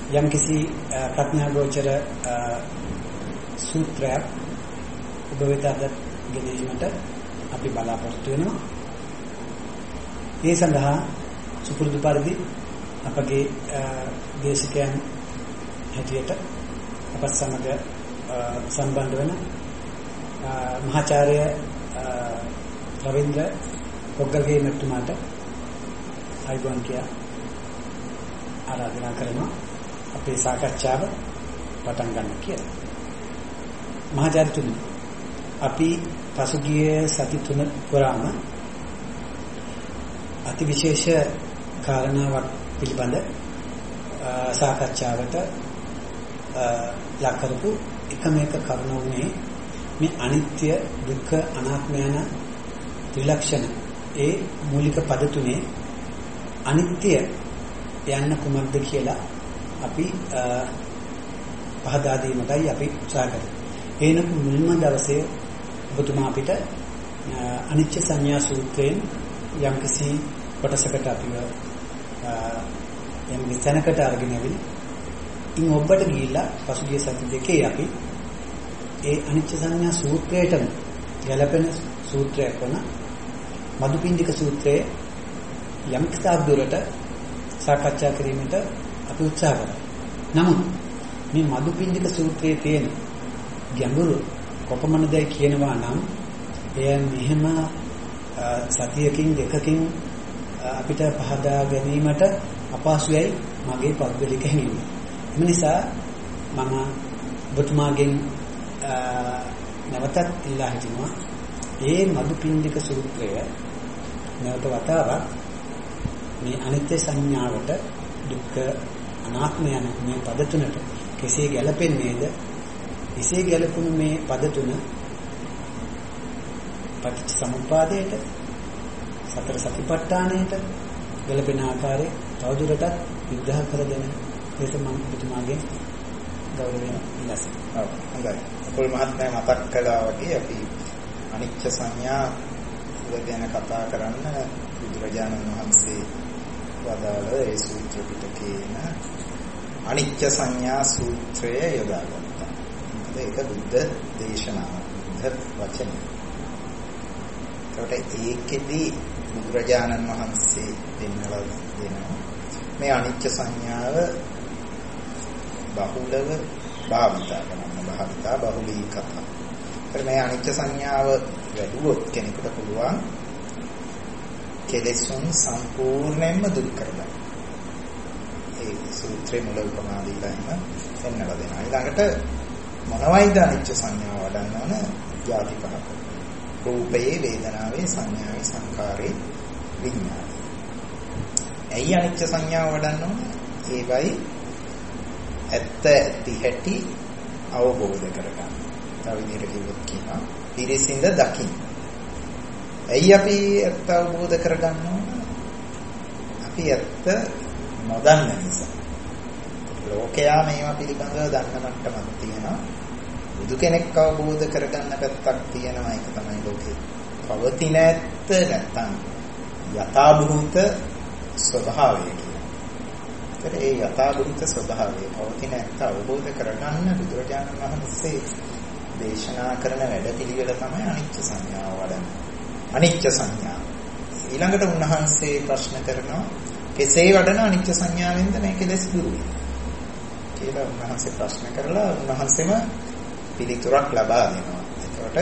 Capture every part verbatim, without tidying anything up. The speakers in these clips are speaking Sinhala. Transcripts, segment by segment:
යම් කිසි ප්‍රඥා ගෝචර සූත්‍රයක් ඔබ වෙත අද ගෙනීමට අපි බලාපොරොත්තු වෙනවා. ඒ සඳහා සුපුරුදු පරිදි අපගේ දේශකයන් හැටියට අප සමග සම්බන්ධ වෙන මහාචාර්ය රවින්ද්‍ර පොග්ගල්ගේ මෙතුමාට අයිබෝන් කියා ආරාධනා කරනවා අපේ සාකච්ඡාව පටන් ගන්න කියලා. මහාචාර්යතුමනි, අපි පසුගිය සති තුන පුරාම අතිවිශේෂ කාරණාවක් පිළිබඳ සාකච්ඡාවට ලක් කරපු එකම එක කරුණ වුණේ මේ අනිත්‍ය, දුක්ඛ, අනාත්ම යන ත්‍රිලක්ෂණ ඒ මූලික පද තුනේ අනිත්‍ය යන්න කුමක්ද කියලා අපි පහදා දීමටයි අපි උත්සාහ කරේ. එනක මුල්ම දවසේ ඔබතුමා අපිට අනිත්‍ය සංඥා සූත්‍රයෙන් යම්කිසි කොටසකට අපිව යම් විචනකට අරගෙන ආවිලි. ඉන් ඔබට ගිහිල්ලා පසුගිය සති දෙකේ අපි ඒ අනිත්‍ය සංඥා සූත්‍රයටම ගැලපෙන සූත්‍රයක් වන මදුපිණ්ඩික සූත්‍රයේ යම් කිසි දුරට සාකච්ඡා කිරීමට අපි උත්සාහ කරා. නමුත් මේ මදුපිණ්ඩික සූත්‍රයේ තියෙන ගැඹුරු කොපමණදයි කියනවා නම් එය මෙහෙම සතියකින් දෙකකින් අපිට පහදා ගැනීමට අපහසුයි මගේ පෞද්ගලික හැඟීම. එම නිසා මම ඔබතුමාගෙන් නැවතත් ඉල්ලා හිටිනවා ඒ මදුපිණ්ඩික සූත්‍රය නැවත වතාවක් මේ අනිත්‍ය සංඥාවට, දුක්ඛ, අනාත්ම යන මේ පද තුනට කෙසේ ගැලපෙන්නේද? එසේ ගැලපුණු මේ පද තුන පටිච්චසමුප්පාදයට, සතර සතිපට්ඨානයට ගැලපෙන ආකාරයේ තවදුරටත් විග්‍රහ කර දෙන ලෙස මම ඔබතුමාගෙන් ගෞරවයෙන් ඉල්ලා සිටිනවා. ඔව්, හොඳයි. අපේ මහත්මයා මතක් කළා වගේ අපි අනිත්‍ය සංඥා ගැන කතා කරන්න බුදුරජාණන් වහන්සේ වදාළ ඒ සූත්‍ර පිටකේන අනිත්‍ය සංඥා සූත්‍රය යොදාගත්තා. ඒක බුද්ධ දේශනාවක්, බුද්ධ වචනය. ඒකට ඒකෙදි බුදුරජාණන් වහන්සේ දෙන්නලා දෙනවා මේ අනිත්‍ය සංඥාව බහුලව භාවිතා කරන්න, භාවිතා බහුලීකත. මේ අනිත්‍ය සංඥාව වැඩුවොත් කෙනෙකුට පුළුවන් කෙලෙසුන් සම්පූර්ණයෙන්ම දුරු කරගන්න. ඒ සූත්‍රේ මුල උපමා දීලා ඉන්න එන්නලා දෙනවා. ඊළඟට මොනවයිද අනිත්‍ය සංඥාව වඩන්න ඕන? යාති පහක්. රූපේ, වේදනාවේ, සංඥාවේ, සංකාරේ, විඥානේ. ඇයි අනිත්‍ය සංඥාව වඩන්න ඕන? ඒවයි ඇත්ත ඇති හැටි අවබෝධ කරගන්න. තව විදිහට කිව්වොත් කියනවා පිරිසිඳ දකින්න. ඇයි අපි ඇත්ත අවබෝධ කරගන්න ඕන? අපි ඇත්ත නොදන්න නිසා. ලෝකයා මේවා පිළිබඳව දන්න මට්ටමක් තියෙනවා. බුදු කෙනෙක් අවබෝධ කරගන්න පැත්තක් තියෙනවා. ඒක තමයි ලෝකේ පවතින ඇත්ත නැත්නම් යථාභූත ස්වභාවය කියන්නේ. ඒතර ඒ යථාභූත ස්වභාවය පවතින ඇත්ත අවබෝධ කරගන්න බුදුරජාණන් වහන්සේ දේශනා කරන වැඩපිළිවෙල තමයි අනිත්‍ය සංඥාව වඩන්නේ. අනිත්‍ය සංඥාව. ඊළඟට උන්වහන්සේ ප්‍රශ්න කරනවා කෙසේ වඩන අනිත්‍ය සංඥාවෙන්ද මේ කෙලෙස් දුරු වෙන්නේ කියලා උන්වහන්සේ ප්‍රශ්න කරලා උන්වහන්සේම පිළිතුරක් ලබා දෙනවා. එතකොට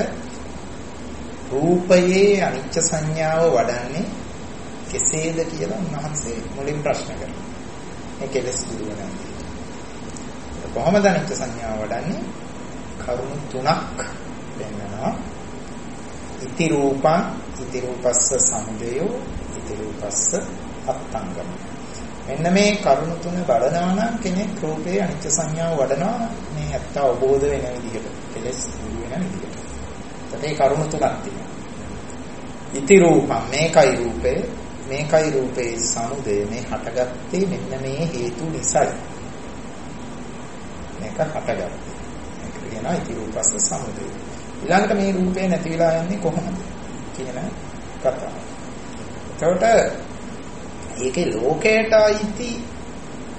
රූපයේ අනිත්‍ය සංඥාව වඩන්නේ කෙසේද කියලා උන්වහන්සේ මුලින් ප්‍රශ්න කරනවා. මේ කෙලෙස් දුරු වෙනවා. කොහොමද අනිත්‍ය සංඥාව වඩන්නේ? කරුණු තුනක් දෙන්නවා. ඉති රූපං, ඉති රූපස්ස සමුදයෝ, ඉති රූපස්ස අත්තංගම. මෙන්න මේ කරුණු තුන බලනවා නම් කෙනෙක් රූපේ අනිත්‍ය සංඥාව වඩනවා මේ ඇත්ත අවබෝධ වෙන විදිහට, කෙලෙස් දුරු වෙන විදිහට. ඒත් ඒ කරුණු තුනක් තියෙනවා. ඉති රූපං, මේකයි රූපේ, මේකයි රූපේ සමුදය, මේ හටගත්තේ මෙන්න මේ හේතු නිසායි. මේක හටගත්තේ. ඒක කියනවා ඉති රූපස්ස සමුදය. ඊළඟට මේ රූපේ නැති වෙලා යන්නේ කොහොමද කියන කතාව. එතකොට ඒකේ ලෝකයට අයිති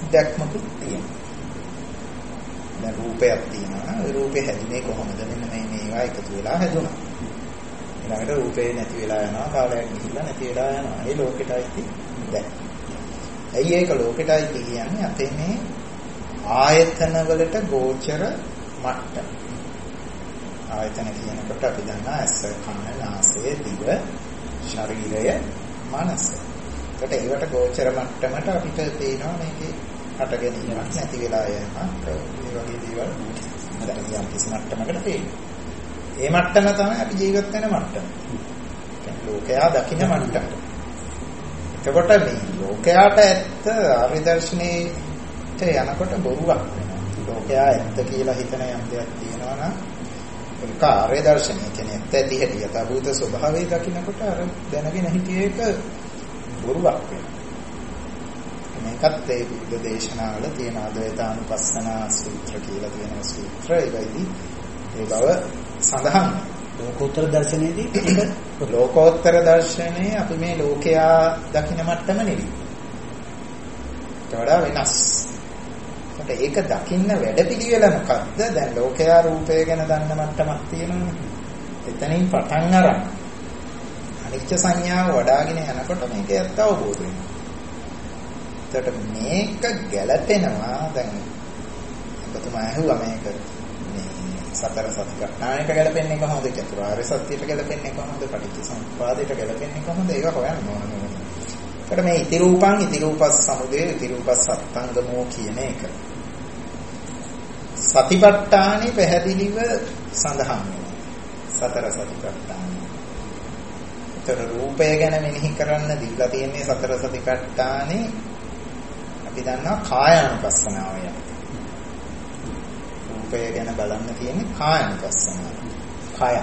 දැක්මකුත් තියෙනවා. දැන් රූපයක් තියෙනවා. ඒ රූපේ හැදුනේ කොහොමද? මෙන්න මේ මේවා එකතු වෙලා හැදුනා. ඊළඟට රූපේ නැති වෙලා යනවා. කාලයක් ගිහිල්ලා නැති වෙලා යනවා. ඒ ලෝකෙටයි දැන්. ඇයි ඒක ලෝකෙටයි කියන්නේ? අපේ මේ ආයතන වලට ගෝචර මට්ටම. ආයතන කියනකොට අපි දන්නා ඇස, කන, නාසය, දිව, ශරීරය, මනස. ඒකට ඒවට ගෝචර මට්ටමට අපිට පේනවා මේකේ හට ගැනීමක් නැති වෙලා යෑමක් ඒ වගේ දේවල් දැන් යම් කිසි මට්ටමකට පේනවා. ඒ මට්ටම තමයි අපි ජීවත් වෙන මට්ටම. කියන්නේ ලෝකයා දකින්න මට්ටම. එතකොට මේ ලෝකයාට ඇත්ත ආර්ය දර්ශනයේට යනකොට බොරුවක් වෙනවා. ලෝකයා ඇත්ත කියලා හිතන යම් දෙයක් තියෙනවා නම් ඒක ආර්ය දර්ශනය කියන්නේ ඇත්ත ඇති හැටි යථාභූත ස්වභාවය දකින්නකොට අර දැනගෙන හිටියේ ඒක බොරුවක් වෙනවා. මේකත් ඒ බුද්ධ දේශනාවල තියෙන අද්වෛතානුපස්සනා සූත්‍ර කියලා තියෙන සූත්‍ර ඒකයි ඒ බව සඳහන්. ලෝකෝත්තර දර්ශනයේදී ලෝකෝත්තර දර්ශනයේ අපි මේ ලෝකයා දකින්න මට්ටම නෙවෙයි. ඒකට වඩා වෙනස්. ඒක දකින්න වැඩපිළිවෙල මොකද්ද? දැන් ලෝකයා රූපය ගැන දන්න මට්ටමක් තියෙනවනේ. එතනින් පටන් අරන් අනිත්‍ය සංඥාව වඩාගෙන යනකොට මේක ඇත්ත අවබෝධ වෙනවා. එතකොට මේක ගැළපෙනවා. දැන් ඔබතුමා අහුවා මේක මේ සතර සතිපට්ඨානයට ගැළපෙන්නේ කොහොමද? චතුරාර්ය සත්‍යයට ගැළපෙන්නේ කොහොමද? පටිච්චසමුප්පාදයට ගැළපෙන්නේ කොහොමද? ඒක හොයන්න ඕන නේද? එතකොට මේ ඉති රූපං ඉති රූපස් සමුදය ඉති රූපස් සත්ංගමෝ කියන එක සතිපට්ඨානේ පැහැදිලිව සඳහන් වෙනවා. සතර සතිපට්ඨාන. ඒතර රූපය ගැන මෙනෙහි කරන්න දීලා තියෙන්නේ සතර සතිපට්ඨානේ අපි දන්නවා කායානුපස්සනාවය. රූපය ගැන බලන්න තියෙන්නේ කායානුපස්සනාව. කායක්.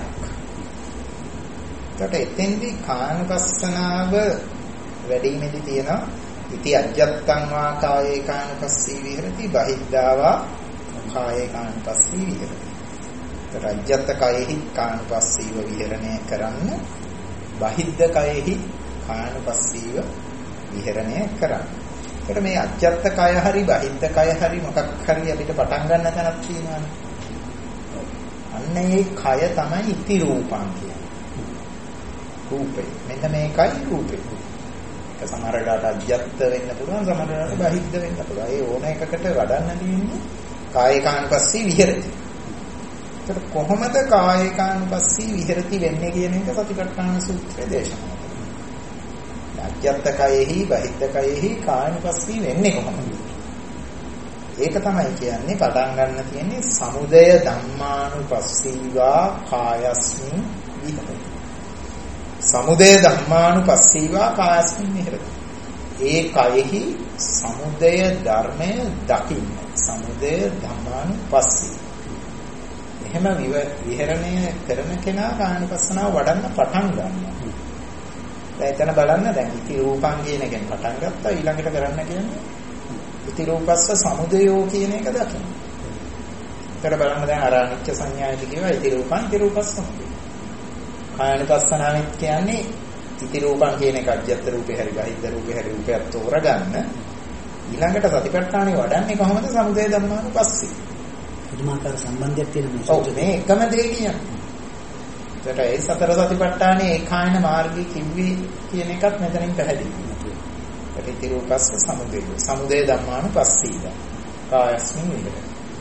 ඒකට එතෙන්දී කායානුපස්සනාව වැඩිමේදී තියෙනවා ඉති අජ්ජත්තං වා කායේ කායනුපස්සී විහෙරති බහිද්ධාවා කායේ කායනුපස්සී විහෙරති. ඒතර අජ්ජත්ත කායෙහි කායනුපස්සීව විහෙරණය කරන්න බහිද්ධ කායෙහි කායනුපස්සීව විහෙරණය කරන්න. ඒතර මේ අජ්ජත්ත කාය හරි බහිද්ධ කාය හරි මොකක් හරි අපිට පටන් ගන්න තැනක් තියෙනවානේ. අන්න ඒ කය තමයි ඉති රූපං කියන්නේ. රූපේ. මෙන්න මේකයි රූපේ. සමහර වෙලාවට අජ්ජත් වෙන්න පුළුවන්, සමහර වෙලාවට බහිද්ද වෙන්න පුළුවන්. ඒ ඕන එකකට වඩන්න තියෙන්නේ කායිකානුපස්සී විහෙරති. ඒතර කොහොමද කායිකානුපස්සී විහෙරති වෙන්නේ කියන එක සතිපට්ඨාන සූත්‍රයේ දේශනා කරනවා. අජ්ජත් කයෙහි බහිද්ද කයෙහි කායනුපස්සී වෙන්නේ කොහොමද? ඒක තමයි කියන්නේ පටන් ගන්න තියෙන්නේ සමුදය ධම්මානුපස්සීවා කායස්මින් විහෙරති. සමුදය ධම්මානුපස්සීවා කායස්මින් විහෙරති. ඒ කයෙහි සමුදය ධර්මය දකින්න. සමුදය ධම්මානුපස්සී. එහෙම විහෙරණය කරන කෙනා කායනුපස්සනාව වඩන්න පටන් ගන්නවා. දැන් එතන බලන්න දැන් ඉති රූපං කියන එකෙන් පටන් ගත්තා ඊළඟට කරන්න කියන්නේ ඉති රූපස්ස සමුදයෝ කියන එක දකින්න. ඒතර බලන්න දැන් අර අනිච්ච සංඥායති කියවා ඉති රූපං ඉති රූපස්ස සමුදය. කායනුපස්සනාවෙත් කියන්නේ ඉති රූපං කියන එක අජ්ජත් රූපේ හරි බහිද්ද රූපේ හරි රූපයක් තෝරගන්න ඊළඟට සතිපට්ඨානෙ වඩන්නේ කොහොමද? සමුදය ධම්මානුපස්සී. පුදුමාකාර සම්බන්ධයක් තියෙන මේ ඔව් මේ එකම දේ කියන්නේ. ඒකට ඒ සතර සතිපට්ඨානේ ඒකායන මාර්ගය කිව්වේ කියන එකත් මෙතනින් පැහැදිලි. ඒකට ඉති රූපස්ස සමුදය. සමුදය ධම්මානුපස්සී. කායස්මින් විහෙරති.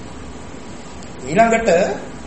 ඊළඟට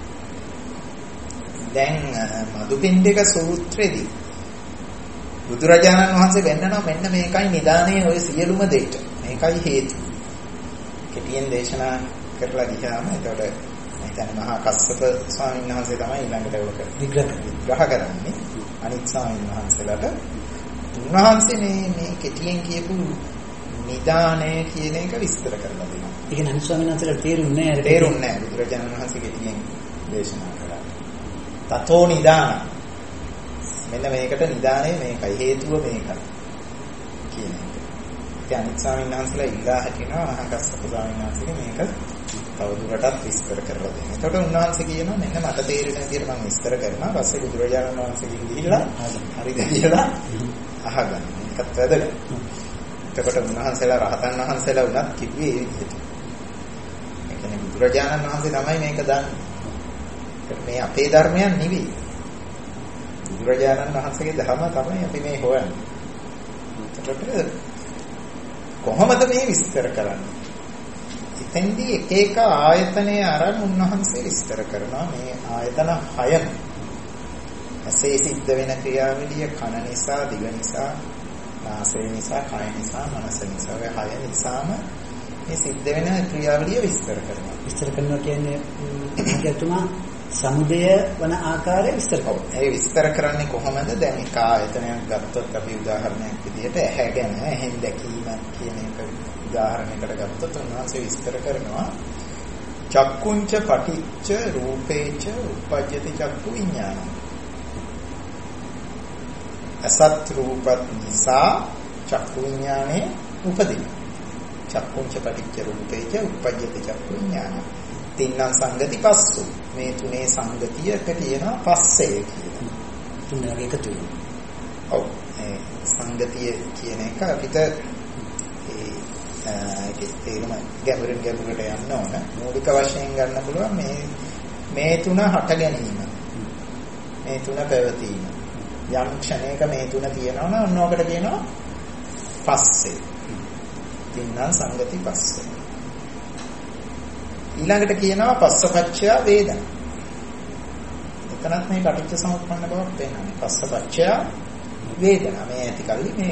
දැන් මදුපිණ්ඩික සූත්‍රයේදී බුදුරජාණන් වහන්සේ වෙන්නනවා මෙන්න මේකයි නිදානේ ඔය සියලුම දෙයට. මේකයි හේතුව. කෙටියෙන් දේශනා කරලා ගියාම එතකොට දැන් මහා කස්සප ස්වාමීන් වහන්සේ තමයි ඊළඟට ඒක විග්‍රහ විග්‍රහ කරන්නේ. අනිත් ස්වාමීන් වහන්සේලාට උන්වහන්සේ මේ මේ කෙටියෙන් කියපු නිදානේ කියන එක විස්තර කරලා දෙනවා. ඒක නම් ස්වාමීන් වහන්සේලාට තේරුන්නේ නැහැ. තේරුන්නේ නැහැ. බුදුරජාණන් වහන්සේ කෙටියෙන් දේශනා කළා. තතෝ නිදාන. මෙන්න මේකට නිදානේ මේකයි හේතුව මේකයි කියන එක. ඉතින් අනිත් ස්වාමීන් වහන්සේලා ඉල්ලා හිටිනවා මහා කස්සප ස්වාමීන් වහන්සේගේ මේක තවදුරටත් විස්තර කරලා දෙන්න. එතකොට උන්වහන්සේ කියනවා මෙන්න මට තේරෙන විදිහට මම විස්තර කරනවා. පස්සේ බුදුරජාණන් වහන්සේගෙන් ගිහිල්ලා හරිද කියලා අහගන්න. ඒකත් වැදගත්. එතකොට උන්වහන්සේලා රහතන් වහන්සේලා වුණත් කිව්වේ ඒ විදිහට. ඒ කියන්නේ බුදුරජාණන් වහන්සේ තමයි මේක දන්නේ. මේ අපේ ධර්මයන් නෙවෙයි. බුදුරජාණන් වහන්සේගේ ධර්ම තමයි අපි මේ හොයන්නේ. එතකොට කොහොමද මේ විස්තර කරන්නේ? එතෙන්දී එක එක ආයතනයේ අරන් උන්වහන්සේ විස්තර කරනවා මේ ආයතන හයම. ඇසේ සිද්ධ වෙන ක්‍රියාවලිය කන නිසා, දිව නිසා, නාසය නිසා, කය නිසා, මනස නිසා, ඒ හය නිසාම මේ සිද්ධ වෙන ක්‍රියාවලිය විස්තර කරනවා. විස්තර කරනවා කියන්නේ කියතුමා සමුදය වන ආකාරය විස්තර කරනවා. ඒ විස්තර කරන්නේ කොහොමද? දැන් එක ආයතනයක් ගත්තොත් අපි උදාහරණයක් විදිහට ඇහැ ගැන, ඇහෙන් දැකීම කියන එක උදාහරණයකට ගත්තොත් උන්වහන්සේ විස්තර කරනවා චක්කුංච පටිච්ච රූපේච උපජ්ජති චක්කු විඥානං. අසත් රූපත් නිසා චක්කු විඥානේ උපදින. චක්කුංච පටිච්ච රූපේච උපජ්ජති චක්කු විඥානං. තින්නම් සංගති පස්සු. මේ තුනේ සංගතියට කියනවා පස්සේ කියලා. තුනගේ එකතු වෙනවා. ඔව්. මේ සංගතිය කියන එක අපිට ඒ ඒකේ තේරුම ගැඹුරින් ගැඹුරට යන්න ඕන. මූලික වශයෙන් ගන්න පුළුවන් මේ මේ තුන හට ගැනීම. මේ තුන පැවතීම. යම් ක්ෂණයක මේ තුන තියෙනවා නම් ඔන්න ඔකට කියනවා පස්සේ. තින්නම් සංගති පස්සේ. ඊළඟට කියනවා පස්සපච්චය වේදනා. එතනත් මේ පටිච්ච සමුප්පන්න බවක් පේනවා. පස්සපච්චය වේදනා මේ ඇති කල්ලි මේ.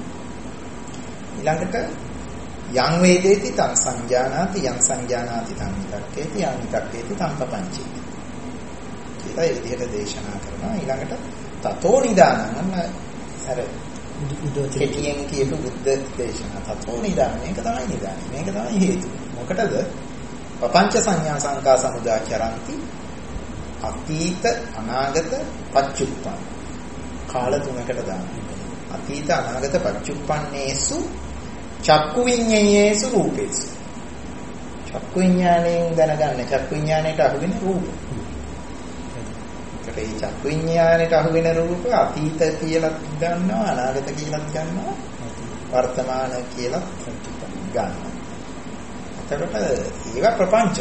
ඊළඟට යං වේදේති තං සංජානාති යං සංජානාති තං විතක්කේති යං විතක්කේති තං පపంచි. කියලා ඒ විදිහට දේශනා කරනවා. ඊළඟට තතෝ නිදානං අර කෙටියෙන් කියපු බුද්ධ දේශනා. තතෝ නිදාන මේක තමයි නිදාන. මේක තමයි හේතුව. මොකටද? පపంచ සංඥා සංකා සමුදාචරಂತಿ අතීත අනාගත පච්චුප්පන් කාල තුනකට දානවා. අතීත අනාගත පච්චුප්පන්නේසු චක්කු විඤ්ඤාණේසු රූපේසු. චක්කු විඤ්ඤාණයෙන් දැනගන්න චක්කු විඤ්ඤාණයට අහු වෙන රූප. ඒකට මේ චක්කු විඤ්ඤාණයට අහු වෙන රූප අතීත කියලා ගන්නවා, අනාගත කියලා ගන්නවා, වර්තමාන කියලා ගන්නවා. එතකොට ඒවා ප්‍රපංච.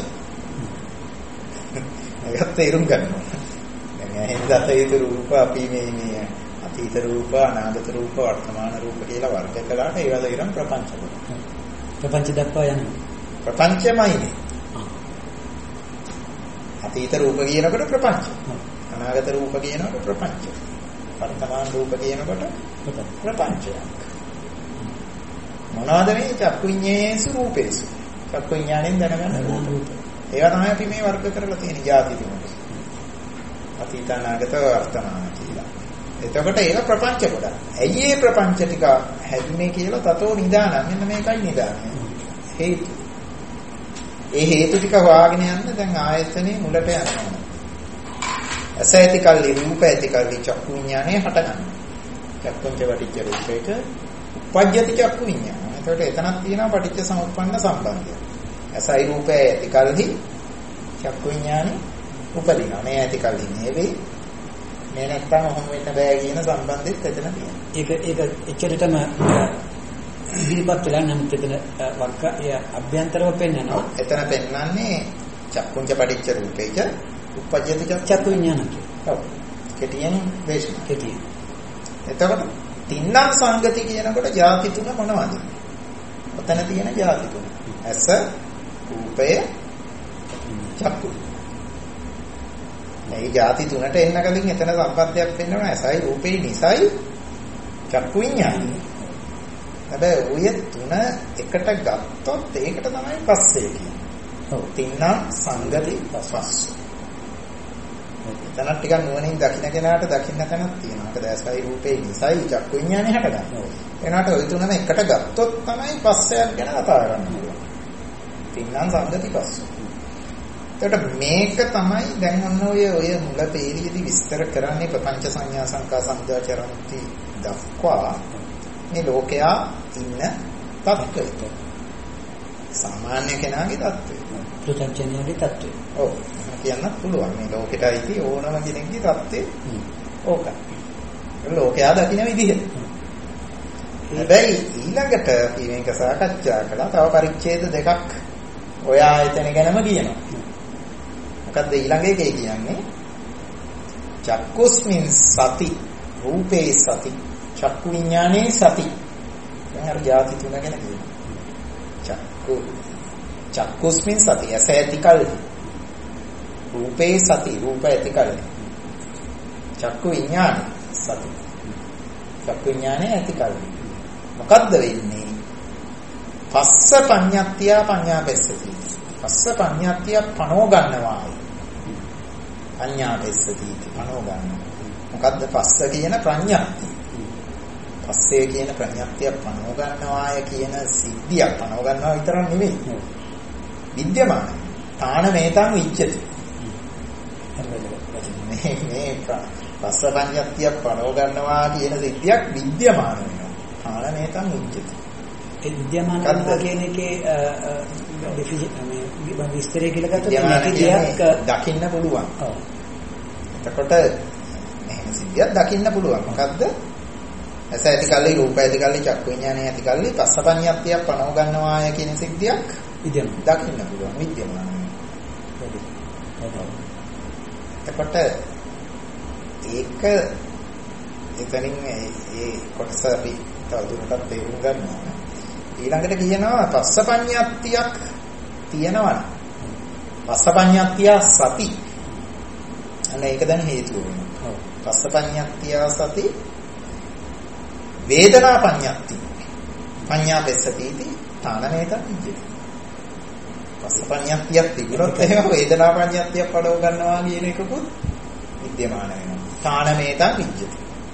ඒකත් තේරුම් ගන්න ඕන. දැන් එහෙනම් අතීත රූප අපි මේ මේ අතීත රූප, අනාගත රූප, වර්තමාන රූප කියලා වර්ග කළාට ඒවා දෙකම ප්‍රපංච කොට. ප්‍රපංච දක්වා යනවා. ප්‍රපංචමයිනේ. අතීත රූප කියනකොට ප්‍රපංච. අනාගත රූප කියනකොට ප්‍රපංච. වර්තමාන රූප කියනකොට ප්‍රපංචයක්. මොනවාද මේ චක්කු විඤ්ඤාණේසු රූපේසු? චක්කු විඤ්ඤාණයෙන් දැනගන්න රූප. ඒවා තමයි අපි මේ වර්ග කරලා තියෙන ಜಾති තුනට. අතීත අනාගත වර්තමාන කියලා. එතකොට ඒක ප්‍රපංච කොට. ඇයි මේ ප්‍රපංච ටික හැදුනේ කියලා තතෝ නිදානං. මෙන්න මේකයි නිදානය. හේතු. ඒ හේතු ටික හොයාගෙන යන්න දැන් ආයතනේ මුලට යනවා. ඇස ඇති කල්ලි රූප ඇති කල්ලි චක්කු විඤ්ඤාණය හට ගන්නවා. චක්කුංච පටිච්ච රූපේක උපජ්ජති චක්කු විඤ්ඤාණය. එතකොට එතනක් තියෙනවා පටිච්ච සමුප්පන්න සම්බන්ධය. ඇසයි රූපය ඇති කල්හි චක්කු විඤ්ඤාණය උපදිනවා. මේ ඇති කල්හි නෙවෙයි. මේ නැත්තම් ඔහොම වෙන්න බෑ කියන සම්බන්ධෙත් එතන තියෙනවා. ඒක ඒක එච්චරටම ඉදිරිපත් වෙලා නම් එතන වර්ග එය අභ්‍යන්තරව පෙන්නනවා. එතන පෙන්නන්නේ චක්කුංච පටිච්ච රූපේක උපජ්ජති චක්කු විඤ්ඤාණය. ඔව්. කෙටියෙන් දේශනා. කෙටියෙන්. එතකොට තින්නම් සංගති කියනකොට ಜಾති තුන මොනවද? ඔතන තියෙන ಜಾති තුන. ඇස, රූපය, චක්කු. මේ ಜಾති තුනට එන්න කලින් එතන සම්බන්ධයක් වෙනවා. ඇසයි රූපේ නිසයි චක්කු විඤ්ඤාණය. හැබැයි ඔය තුන එකට ගත්තොත් ඒකට තමයි පස්සේ කියන්නේ. ඔව්. තින්නම් සංගති පස්ස. එතන ටිකක් නුවණින් දකින්න කෙනාට දකින්න තැනක් තියෙනවා. මොකද ඇසයි රූපේ නිසයි චක්කු විඤ්ඤාණය හටගන්නේ. එනකට ওই තුනම එකට ගත්තොත් තමයි පස්සයක් ගැන කතා කරන්න පුළුවන්. තින්නම් සංගති පස්ස. එතකොට මේක තමයි දැන් ඔන්න ඔය ඔය මුල පේළියේදී විස්තර කරන්නේ ප්‍රපංච සංඥා සංකා සමුදාචරಂತಿ දක්වා මේ ලෝකයා ඉන්න තත්ත්වය. සාමාන්‍ය කෙනාගේ තත්ත්වය. පෘථග්ජනයාගේ තත්ත්වය. ඔව්. කියන්නත් පුළුවන් මේ ලෝකෙටයි තියෙ ඕනම කෙනෙක්ගේ තත්ත්වය ඕකයි. ලෝකයා දකින්න විදිහ. හැබැයි ඊළඟට අපි මේක සාකච්ඡා කළා තව පරිච්ඡේද දෙකක් ඔය ආයතන ගැනම කියනවා. මොකද්ද ඊළඟ එකේ කියන්නේ? චක්කුස්මින් සති රූපේ සති චක්කු විඥානේ සති. දැන් අර ಜಾති තුන ගැන කියනවා. චක්කු චක්කුස්මින් සති ඇස ඇති කල්හි රූපේ සති රූප ඇති කල්හි චක්කු විඥානේ සති චක්කු විඥානේ ඇති කල්හි මොකද්ද වෙන්නේ? පස්ස පඤ්ඤත්තිය පඤ්ඤාපස්සති. පස්ස පඤ්ඤත්තිය පනෝ ගන්නවායි. පඤ්ඤාපස්සති පනෝ ගන්නවා. මොකද්ද පස්ස කියන ප්‍රඥාක්තිය? පස්සේ කියන ප්‍රඥාක්තිය පනෝ ගන්නවාය කියන සිද්ධිය පනෝ ගන්නවා විතරක් නෙමෙයි. විද්‍යමාන. තාන මේතං විච්ඡති. මේ මේ පස්ස පඤ්ඤත්තිය පනෝ ගන්නවා කියන සිද්ධියක් විද්‍යමාන වෙනවා. තාන මේතං විච්ඡති. ඒ විද්‍යමාන වෙනවා කියන එකේ මේ විස්තරය කියලා ගත්තොත් නැති දෙයක් දකින්න පුළුවන්. ඔව්. එතකොට මෙහෙම සිද්ධියක් දකින්න පුළුවන්. මොකද්ද? ඇස ඇති කල්ලි රූප ඇති කල්ලි චක්කු විඥානය ඇති කල්ලි පස්සපඤ්ඤත්තිය පනව ගන්නවාය කියන සිද්ධියක් විද්‍යමාන දකින්න පුළුවන්. විද්‍යමාන. එතකොට ඒක එතනින් ඒ කොටස අපි තවදුරටත් තේරුම් ගන්නවා. ඊළඟට කියනවා පස්සපඤ්ඤත්තියක් තියෙනවා. පස්සපඤ්ඤත්තිය සති. අන්න ඒක දැන් හේතුව වෙනවා. ඔව්. පස්සපඤ්ඤත්තිය සති වේදනා පඤ්ඤත්ති. පඤ්ඤාපස්සතිති තානමේත විජ්ජති. පස්සපඤ්ඤත්තියක් තිබුණොත් එහෙම වේදනා පඤ්ඤත්තිය පඩව ගන්නවා කියන එකකුත් විද්‍යමාන වෙනවා. තානමේත විජ්ජති.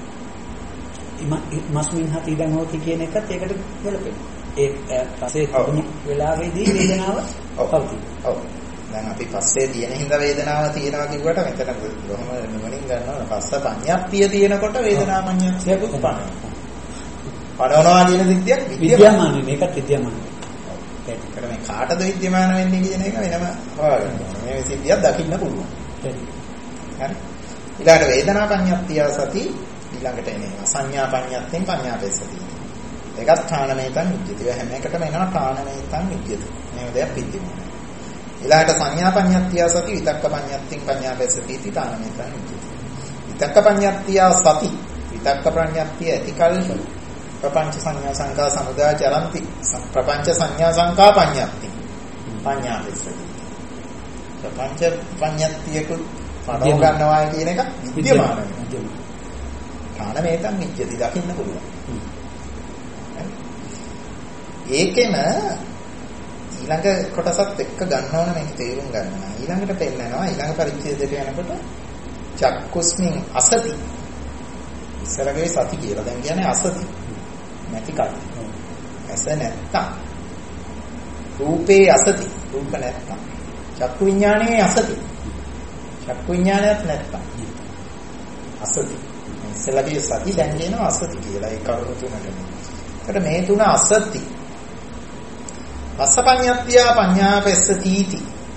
මස්මින් හති ඉඳන් හොති කියන එකත් ඒකට ගැලපෙනවා. ඒ පස්සේ තිබුණු වෙලාවේදී වේදනාව පවතී. ඔව්. දැන් අපි පස්සේ තියෙන හින්දා වේදනාව තියෙනවා කිව්වට මෙතන කොහොම නුවණින් ගන්නවා පස්ස පඤ්ඤාප්තිය තියෙනකොට වේදනා පඤ්ඤාප්තියකුත් පණනවා. පණවනවා කියන සිද්ධියක් විද්‍යාමාන මේකත් විද්‍යාමාන. ඒකට මේ කාටද විද්‍යාමාන වෙන්නේ කියන එක වෙනම හොයාගන්න ඕනේ. මේ සිද්ධියක් දකින්න පුළුවන්. හරි. ඊළඟට වේදනා පඤ්ඤාප්තිය සති ඊළඟට එනවා සංඥා පඤ්ඤාප්තියෙන් පඤ්ඤාපස්සති. ඒකත් ඨානමේතං විජ්ජති. හැම එකටම එනවා ඨානමේතං විජ්ජති. මේව දෙයක් විද්‍යමාන. ඊළඟට සංඥා පඤ්ඤාප්තිය සති විතක්ක පඤ්ඤාප්තියෙන් පඤ්ඤාපස්සති इति ඨානමේතං විජ්ජති. විතක්ක පඤ්ඤාප්තිය සති විතක්ක ප්‍රඥාප්තිය ඇති කල්හි ප්‍රපංච සංඥා සංකා සමුදය චරಂತಿ. ප්‍රපංච සංඥා සංකා පඤ්ඤාප්ති පඤ්ඤාපස්සති. ප්‍රපංච පඤ්ඤාප්තියක පනව ගන්නවා කියන එක විද්‍යමාන වෙනවා. ඨානමේතං විජ්ජති දකින්න පුළුවන්. ඒකෙම ඊළඟ කොටසත් එක්ක ගන්න ඕන මේක තේරුම් ගන්න. ඊළඟට පෙන්නනවා ඊළඟ පරිච්ඡේදයට යනකොට චක්කුස්මින් අසති. ඉස්සරගේ සති කියලා දැන් කියන්නේ අසති. නැති කල්. ඇස නැත්තම්. රූපේ අසති. රූප නැත්තම්. චක්කු විඥානේ අසති. චක්කු විඥානයත් නැත්තම්. අසති. ඉස්සරගේ සති දැන් කියනවා අසති කියලා. ඒ කරුණු තුනට. ඒකට මේ තුන අසති. පස්සපඤ්ඤත්තිය පඤ්ඤාපස්සතිති.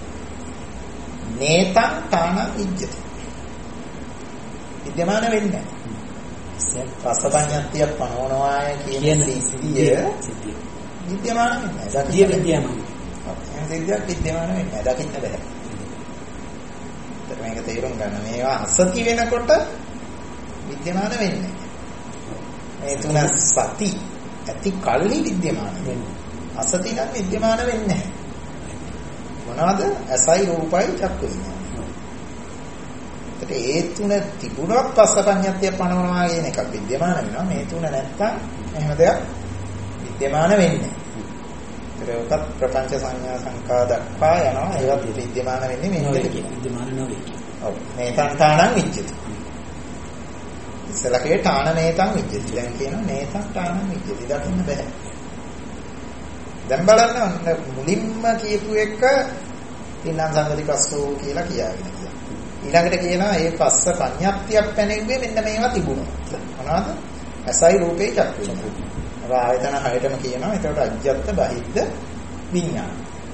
නේතං තාන විජ්ජති. විද්‍යමාන වෙන්නේ නැහැ. පස්සපඤ්ඤත්තිය පනවනවාය කියන සිද්ධිය විද්‍යමාන වෙන්නේ නැහැ. දකින්න විද්‍යමාන. එහෙනම් සිද්ධියක් විද්‍යමාන වෙන්නේ නැහැ. දකින්න බෑ. ඒත් මේක තේරුම් ගන්න. මේවා අසති වෙනකොට විද්‍යමාන වෙන්නේ නැහැ. මේ තුන සති ඇති කල්ලි විද්‍යමාන වෙන්නේ. අසති නම් විද්‍යමාන වෙන්නේ නැහැ. මොනවාද? ඇසයි රූපයි චක්කු විඥානයි. ඒත් ඒ තුන තිබුණොත් පස්සපඤ්ඤත්තිය පනවනවා කියන එකක් විද්‍යමාන වෙනවා. මේ තුන නැත්තම් එහෙම දෙයක් විද්‍යමාන වෙන්නේ නැහැ. ඒකත් ප්‍රපංච සංඥා සංකා දක්වා යනවා. ඒවත් විද්‍යමාන වෙන්නේ මේ දෙකේ. විද්‍යමාන නොවේ. ඔව්. මේ තණ්හාණං විජ්ජති. ඉස්සලකේ ඨාන මේතං විජ්ජති. දැන් කියනවා මේතං ඨානං විජ්ජති. දකින්න බෑ. දැන් බලන්න මුලින්ම කියපු එක ඉන්නම් සංගතිකස්සෝ කියලා කියාගෙන කියනවා. ඊළඟට කියනවා මේ පස්ස පඤ්ඤාප්තියක් පැනෙන්නේ මෙන්න මේවා තිබුණා. මොනවද? ඇසයි රූපේ චක්කු විඥාන. අර ආයතන හයටම කියනවා. ඒකට අජ්ජත් බහිද්ද විඥාන.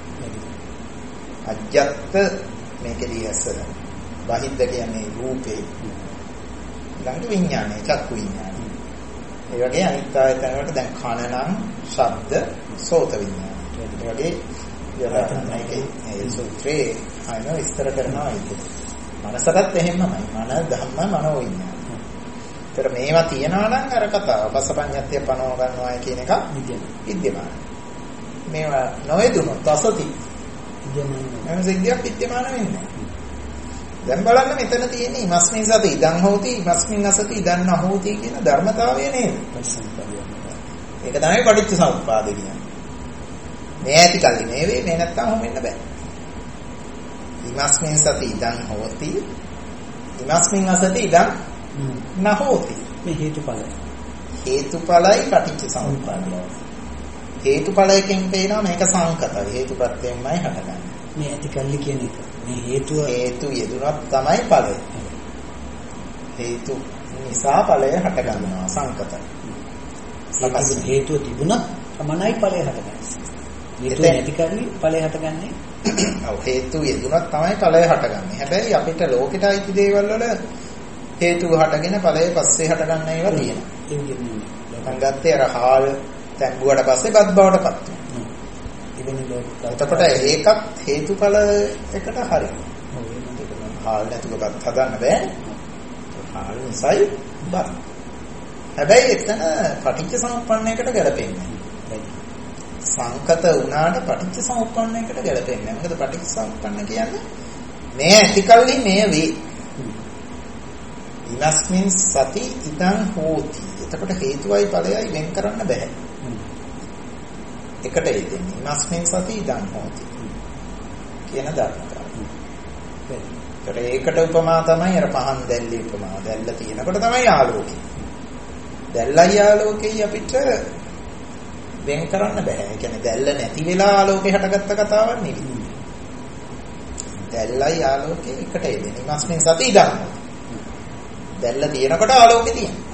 අජ්ජත් මේකේදී ඇස. බහිද්ද කියන්නේ රූපේ. ඊළඟට විඥානේ චක්කු විඥාන. ඒ වගේ අනිත් ආයතන වලට දැන් කන නම් ශබ්ද සෝත විඥාන. ඒ වගේ යලාතනයිකේ ඒ සූත්‍රේ අයන විස්තර කරනවා ඒක. මනසටත් එහෙමමයි. මන ධම්ම මනෝ විඥාන. ඒතර මේවා තියනවා නම් අර කතාව පසපඤ්ඤත්‍ය පනව ගන්නවා කියන එක විද්‍යමාන. මේවා නොයදුනොත් අසති විද්‍යමාන. එම සිද්ධියක් විද්‍යමාන වෙන්නේ. දැන් බලන්න මෙතන තියෙන ඉමස්මින් සති ඉදං හෝති ඉමස්මින් අසති ඉදං නහෝති කියන ධර්මතාවය නේද? ඒක තමයි පටිච්ච සමුප්පාද කියන්නේ. මේ ඇති කල්ලි මේ වේ මේ නැත්තම් හොමෙන්න බෑ. ඉමස්මින් සති ඉදං හෝති ඉමස්මින් අසති ඉදං නහෝති. මේ හේතුඵලයි. හේතුඵලයි පටිච්ච සමුප්පාදය. හේතුඵලයෙන් පේනවා මේක සංකතයි. හේතුප්‍රත්‍යයෙන්මයි හටගන්නේ. මේ ඇති කල්ලි කියන එක. මේ හේතුව හේතු යෙදුනත් තමයි ඵලය. හේතු නිසා ඵලය හට ගන්නවා සංකතයි. සකස් හේතුව තිබුණත් සමනයි ඵලය හටගන්නේ. හේතුව නැති කරලි ඵලය හටගන්නේ. ඔව් හේතු යෙදුනත් තමයි ඵලය හටගන්නේ. හැබැයි අපිට ලෝකෙට අයිති දේවල් වල හේතු හටගෙන ඵලය පස්සේ හටගන්න ඒවා තියෙනවා. ඒ කියන්නේ මම ගත්තේ අර හාල් තැඹුවට පස්සේ බත් බවට පත් වෙනවා. එතකොට ඒකත් හේතුඵල එකට හරි. හාල් නැතුව බත් හදන්න බෑ. හාල් නිසායි බත්. හැබැයි එතන පටිච්ච සමුප්පන්නයකට ගැලපෙන්නේ නැහැ. සංකත වුණාට පටිච්ච සමුප්පන්නයකට ගැලපෙන්නේ නැහැ. මොකද පටිච්ච සමුප්පන්න කියන්නේ මේ ඇතිකල්ලි මේ වේ. ඉනස්මින් සති ඉදං හෝති. එතකොට හේතුවයි ඵලයයි වෙන් කරන්න බෑ. එකට යෙදෙන්නේ ඉමස්මින් සති ඉදං හෝති කියන ධර්මතාවය. ඒකට උපමා තමයි අර පහන් දැල්ලේ උපමා. දැල්ල තියෙනකොට තමයි ආලෝකය. දැල්ලයි ආලෝකෙයි අපිට වෙන් කරන්න බෑ. ඒ කියන්නේ දැල්ල නැති වෙලා ආලෝකේ හටගත්ත කතාවක් නෙවෙයි. දැල්ලයි ආලෝකේ එකට යෙදෙන්නේ ඉමස්මින් සති ඉදං හෝති. දැල්ල තියෙනකොට ආලෝකේ තියෙනවා.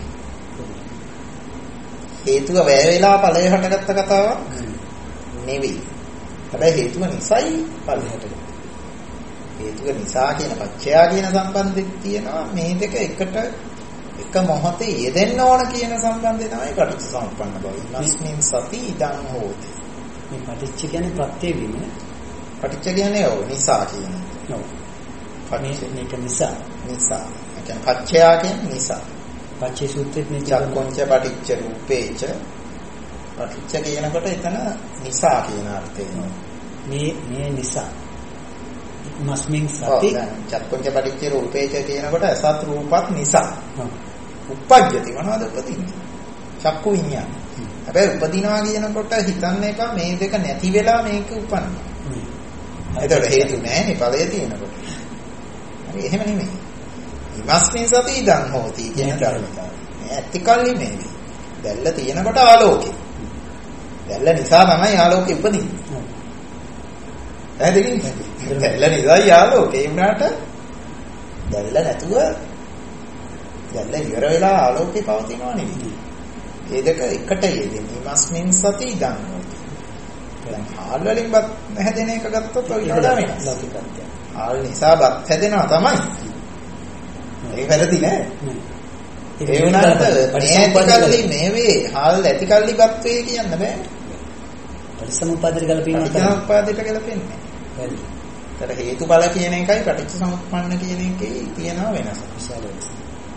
හේතුව වැය වෙලා ඵලය හටගත්ත කතාවක් නෙවෙයි. හැබැයි හේතුව නිසායි ඵලය හටගන්නේ. හේතුව නිසා කියන පච්චයා කියන සම්බන්ධෙත් තියෙනවා. මේ දෙක එකට එක මොහොතේ යෙදෙන්න ඕන කියන සම්බන්ධය තමයි පටිච්ච සමුප්පන්න බව. ඉමස්මින් සති ඉදං හෝති. මේ පටිච්ච කියන්නේ ප්‍රත්‍ය වීම. පටිච්ච කියන්නේ ඔව් නිසා කියන්නේ. ඔව්. පටිච්ච මේක නිසා. නිසා. ඒ කියන්නේ පච්චයා කියන්නේ නිසා. පච්චේ සූත්‍රෙත් මේ චක්කොංච පටිච්ච රූපේච පටිච්ච කියනකොට එතන නිසා කියන අර්ථය එනවා. මේ මේ නිසා මස්මින් සති චක්කොංච පටිච්ච රූපේච කියනකොට අසත් රූපත් නිසා. උප්පජ්ජති මොනවද උපදින්නේ? චක්කු විඤ්ඤාණ. හැබැයි උපදිනවා කියනකොට හිතන්න එපා මේ දෙක නැති වෙලා මේක උපන්නා. ඒතකොට හේතු නැහැ නේ ඵලය තියෙනකොට. හරි එහෙම නෙමෙයි. ඉමස්මින් සති ඉදං හෝති කියන ධර්මතාවය. මේ ඇතිකල්ලි නෙවෙයි. දැල්ල තියෙනකොට ආලෝකේ. දැල්ල නිසා තමයි ආලෝකෙ උපදින්නේ. පැහැදිලිද? දැල්ල නිසායි ආලෝකේ වුණාට දැල්ල නැතුව දැල්ල ඉවර වෙලා ආලෝකේ පවතිනවා නෙවෙයි. මේ දෙක එකට යෙදෙන්නේ ඉමස්මින් සති ඉදං හෝති. දැන් හාල් වලින් බත් හැදෙන එක ගත්තොත් ඔය වඩා වෙනස්. ලෞකිකත්වය. හාල් නිසා බත් හැදෙනවා තමයි. ඒක වැරදි නෑ. ඒ වුණාට පරිසම්පදලි මේ වේ හාල් ඇති කල්ලි බත් වේ කියන්න බෑ. පරිසම්පදලි ගලපීම තමයි. පරිසම්පදලට ගලපෙන්නේ. හරි. ඒතර හේතුඵල කියන එකයි පටිච්ච සමුප්පන්න කියන එකේ තියෙනවා වෙනස. විශාල වෙනස.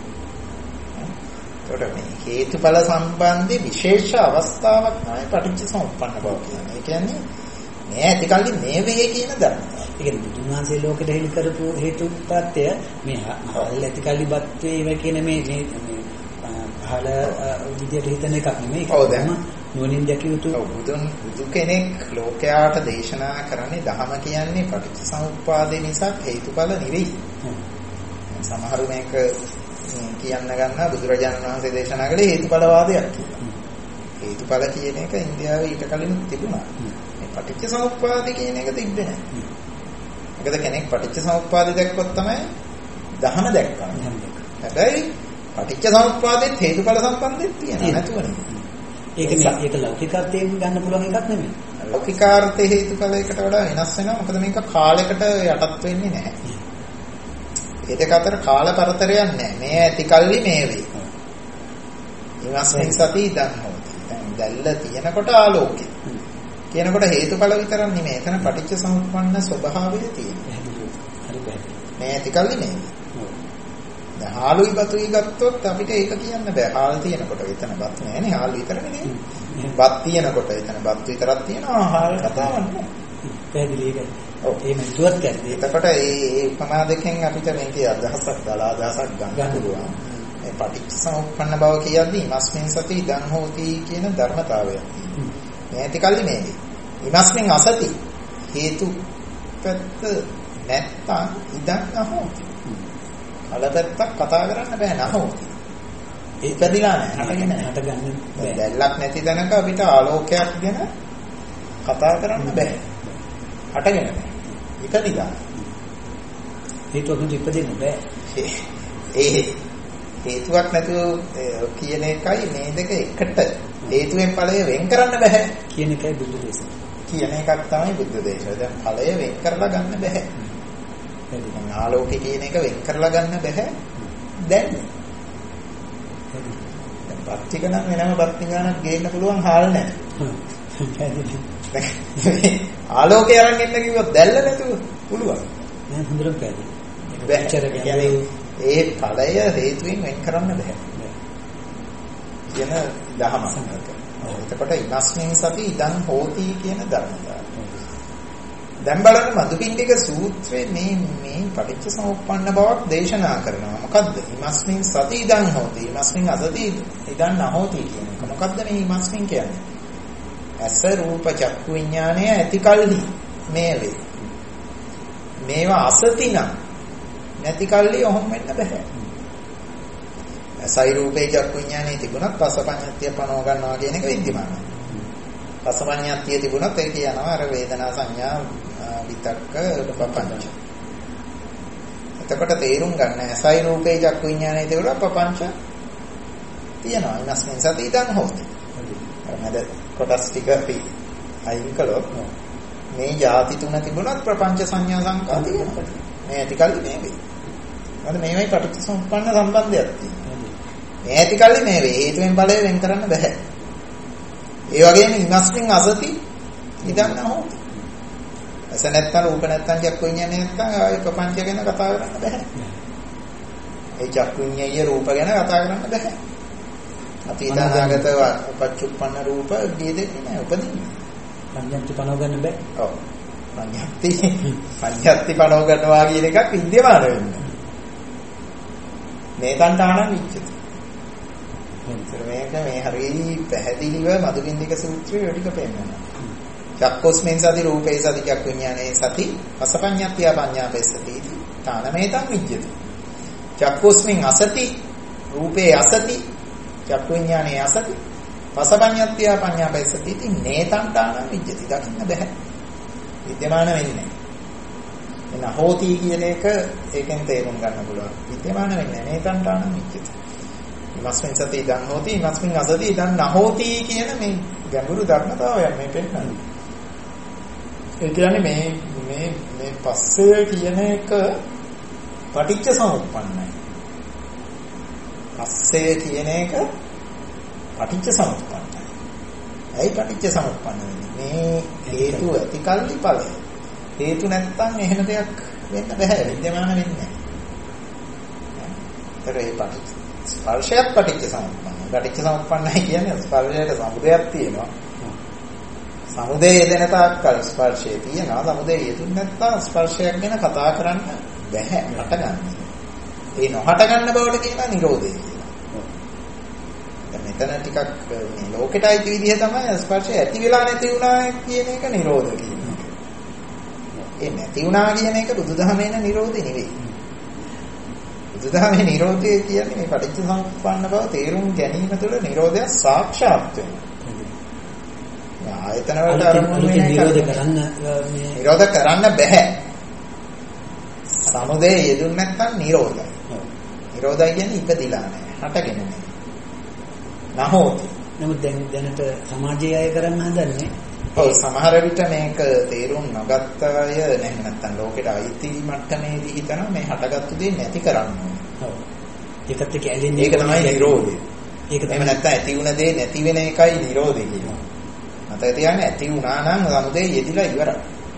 ඒකට මේ හේතුඵල සම්බන්ධයේ විශේෂ අවස්ථාවක් තමයි පටිච්ච සමුප්පන්න බව කියන්නේ. ඒ කියන්නේ මේ ඇති කල්ලි මේ වේ කියන ධර්මතාවය. ඒ කියන්නේ බුදුන් වහන්සේ ලෝකෙට හෙළි කරපු හේතුප්‍රත්‍ය මේ හාල් ඇති කල්ලි බත් වේ කියන මේ මේ හාල විදියට හිතන එකක් නෙමෙයි. ඔව් දැන් නුවණින් දැකිය යුතු බුදුන් බුදු කෙනෙක් ලෝකයාට දේශනා කරන්නේ ධහම කියන්නේ පටිච්චසමුප්පාදේ නිසා හේතුඵල නෙවෙයි. සමහරු මේක කියන්න ගන්නා බුදුරජාණන් වහන්සේ දේශනා කළේ හේතුඵලවාදයක් කියලා. හේතුඵල කියන එක ඉන්දියාවේ ඊට කලින් තිබුණා. මේ පටිච්චසමුප්පාදේ කියන එක තිබ්බේ නැහැ. මොකද කෙනෙක් පටිච්චසමුප්පාදේ දැක්කොත් තමයි ධහම දැක්කන්නේ. හැබැයි පටිච්චසමුප්පාදේ හේතුඵල සම්බන්ධයක් තියෙනවා නැතුව නෙවෙයි. ඒක මේ ඒක ලෞකිකාර්ථයෙන් ගන්න පුළුවන් එකක් නෙමෙයි. ලෞකිකාර්ථයේ හේතුඵලයකට වඩා වෙනස් වෙනවා. මොකද මේක කාලයකට යටත් වෙන්නේ නැහැ. මේ දෙක අතර කාල පරතරයක් නැහැ. මේ ඇති කල්ලි මේ වේ. ඊමස්මින් සති ඉදන් හෝති. දැන් දැල්ල තියෙනකොට ආලෝකය. කියනකොට හේතුඵල විතරක් නෙමෙයි. එතන පටිච්ච සමුප්පන්න ස්වභාවය තියෙනවා. හරි පැහැදිලි. මේ ඇතිකල්ලි නේ. දැන් හාලුයි බතුයි ගත්තොත් අපිට ඒක කියන්න බෑ. හාල් තියෙනකොට එතන බත් නෑනේ. හාල් විතරනේ නේ. බත් තියෙනකොට එතන බත් විතරක් තියෙනවා. හාල් කතාවක් නෑ. පැහැදිලි ඒක. ඔව්. එහෙම හිතුවත් කැද්දේ. එතකොට මේ මේ උපමා දෙකෙන් අපිට මේකේ අදහසක් දාලා අදහසක් ගන්න පුළුවන්. මේ පටිච්ච සමුප්පන්න බව කියද්දී ඉමස්මින් සති ඉදන් හෝති කියන ධර්මතාවයක් තියෙනවා. මේ ඇතිකල්ලි මේකේ. ඉමස්මින් අසති හේතු පැත්ත නැත්තම් ඉදන් නැහොති. අලපැත්තක් කතා කරන්න බෑ නැහොති. ඒක බැදිලා නැහැ. හටගෙන නැහැ. හටගන්න බෑ. දැල්ලක් නැති තැනක අපිට ආලෝකයක් ගැන කතා කරන්න බෑ. හටගෙන නැහැ. ඉපදිලා. හේතුවක් ඉපදෙන්න බෑ. ඒ හේතුවක් නැතුව කියන එකයි මේ දෙක එකට හේතුවෙන් ඵලය වෙන් කරන්න බෑ කියන එකයි බුද්ධ දේශනාව. කියන එකක් තමයි බුද්ධ දේශනාව. දැන් ඵලය වෙන් කරලා ගන්න බෑ. දැන් ආලෝකය කියන එක වෙන් කරලා ගන්න බෑ. දැන් දැන් පත්තික නම් වෙනම පත්තිගානක් ගේන්න පුළුවන් හාල් නැහැ. ආලෝකය අරන් ඉන්න කිව්වොත් දැල්ල නැතුව පුළුවන්. නෑ හොඳට පැහැදිලි. බැචර ඒ ඵලය හේතුවෙන් වෙන් කරන්න බෑ. කියන දහමක්. එතකොට ඉමස්මින් සති ඉදන් හෝති කියන ධර්මතාවය. දැන් බලන්න මදුපිණ්ඩික සූත්‍රයේ මේ මේ පටිච්ච සමුප්පන්න බවක් දේශනා කරනවා. මොකද්ද? ඉමස්මින් සති ඉදන් හෝති. ඉමස්මින් අසති ඉදන් නහෝති කියන එක. මොකද්ද මේ ඉමස්මින් කියන්නේ? ඇස රූප චක්කු විඥානය ඇතිකල්හි මේ වේ. මේවා අසති නම් නැති කල්ලි ඔහොම වෙන්න බෑ. ඇසයි රූපේ චක්කු විඥානේ තිබුණත් පසපඤ්ඤත්‍ය පනව ගන්නවා කියන එක විද්‍යමානයි. පසපඤ්ඤත්‍ය තිබුණත් ඒක යනවා අර වේදනා සංඥා විතක්ක පපංච. එතකොට තේරුම් ගන්න ඇසයි රූපේ චක්කු විඥානේ තිබුණත් පපංච තියෙනවා. ඉනස්මින් සති ඉදන් හොති. මම කොටස් ටික අපි අයින් කළොත් මේ ಜಾති තුන තිබුණත් ප්‍රපංච සංඥා සංකා තියෙනවා. මේ ඇතිකල්ලි මේ වේ. මොකද මේවයි පටිච්ච සමුප්පන්න සම්බන්ධයක් තියෙනවා. මේ ඇතිකල්ලි මේ වේ. හේතුවෙන් ඵලය වෙන් කරන්න බෑ. ඒ වගේම ඉමස්මින් අසති ඉදන් නැහොත්. ඇස නැත්තම් රූප නැත්තම් චක්කු විඤ්ඤාණය නැත්තම් ආය ප්‍රපංච ගැන කතා කරන්න බෑ. ඒ චක්කු විඤ්ඤාය රූප ගැන කතා කරන්න බෑ. අතීතනාගත උපච්චුප්පන්න රූප දෙන්නේ නැහැ උපදින්නේ. පඤ්ඤාති පනව ගන්න බෑ. ඔව්. පඤ්ඤාති පඤ්ඤාති පනව ගන්නවා කියන එකක් විද්‍යමාන වෙන්නේ. මේ තණ්හානම් විච්චති. මේක මේ හරිය පැහැදිලිව මදුබින්දික සූත්‍රයේ ටික පෙන්නනවා. චක්කෝස්මෙන් සති රූපේ සති චක්කු විඥානේ සති පසපඤ්ඤාත්‍ය පඤ්ඤාපෙස්සති තානමේතං විච්චති. චක්කෝස්මෙන් අසති රූපේ අසති චක්කු විඥානේ අසති පසපඤ්ඤාත්‍ය පඤ්ඤාපෙස්සති ඉති නේතණ්ඨානම් විච්චති. දකින්න බෑ. විද්‍යමාන වෙන්නේ. එන හෝති කියන එක ඒකෙන් තේරුම් ගන්න පුළුවන්. විද්‍යමාන වෙන්නේ නේතණ්ඨානම් විච්චති. ඉමස්මින් සති ඉදන් හෝති ඉමස්මින් අසති ඉදන් නහෝති කියන මේ ගැඹුරු ධර්මතාවයක් මේ පෙන්නන්නේ. ඒ කියන්නේ මේ මේ මේ පස්සේ කියන එක පටිච්ච සමුප්පන්නයි. පස්සේ කියන එක පටිච්ච සමුප්පන්නයි. ඇයි පටිච්ච සමුප්පන්න වෙන්නේ? මේ හේතු ඇතිකල්ලි ඵලය. හේතු නැත්තම් එහෙම දෙයක් වෙන්න බෑ. විද්‍යමාන වෙන්නේ නැහැ. ඒතර ඒ පටිච්ච ස්පර්ශයත් පටිච්ච සමුප්පන්නයි. පටිච්ච සමුප්පන්නයි කියන්නේ ස්පර්ශයට සමුදයක් තියෙනවා. සමුදේ යෙදෙන තාක්කල් ස්පර්ශය තියෙනවා. සමුදේ යෙදුන්නේ නැත්නම් ස්පර්ශයක් ගැන කතා කරන්න බැහැ. හටගන්න. ඒ නොහට ගන්න බවට කියනවා නිරෝධය කියලා. දැන් මෙතන ටිකක් මේ ලෝකෙට අයිති විදිහ තමයි ස්පර්ශය ඇති වෙලා නැති වුණා කියන එක නිරෝධ කියන්නේ. ඒ නැති වුණා කියන එක බුදුදහමේන නිරෝධය නෙවෙයි. බුදුදහමේ නිරෝධය කියන්නේ මේ පටිච්ච සමුප්පන්න බව තේරුම් ගැනීම තුළ නිරෝධය සාක්ෂාත් වෙනවා. ආයතන වලට අරමුණු වෙන නිරෝධ කරන්න මේ නිරෝධ කරන්න බෑ. සමුදේ යෙදුන් නැත්නම් නිරෝධයි. නිරෝධය කියන්නේ ඉපදිලා නැහැ. හටගෙන නැහැ. නහෝති. නමුත් දැන් දැනට සමාජයේ අය කරන්න හදන්නේ ඔව් සමහර විට මේක තේරුම් නොගත්ත අය නැහැ නැත්නම් ලෝකෙට අයිති මට්ටමේදී හිතනවා මේ හටගත්තු දේ නැති කරන්න ඕනේ. ඔව්. ඒකත් එක්ක ඇලෙන්නේ ඒක තමයි නිරෝධය. ඒක තමයි. එහෙම නැත්නම් ඇති වුණ දේ නැති වෙන එකයි නිරෝධය කියනවා. මතක තියාගන්න ඇති වුණා නම් සමුදය යෙදිලා ඉවරයි.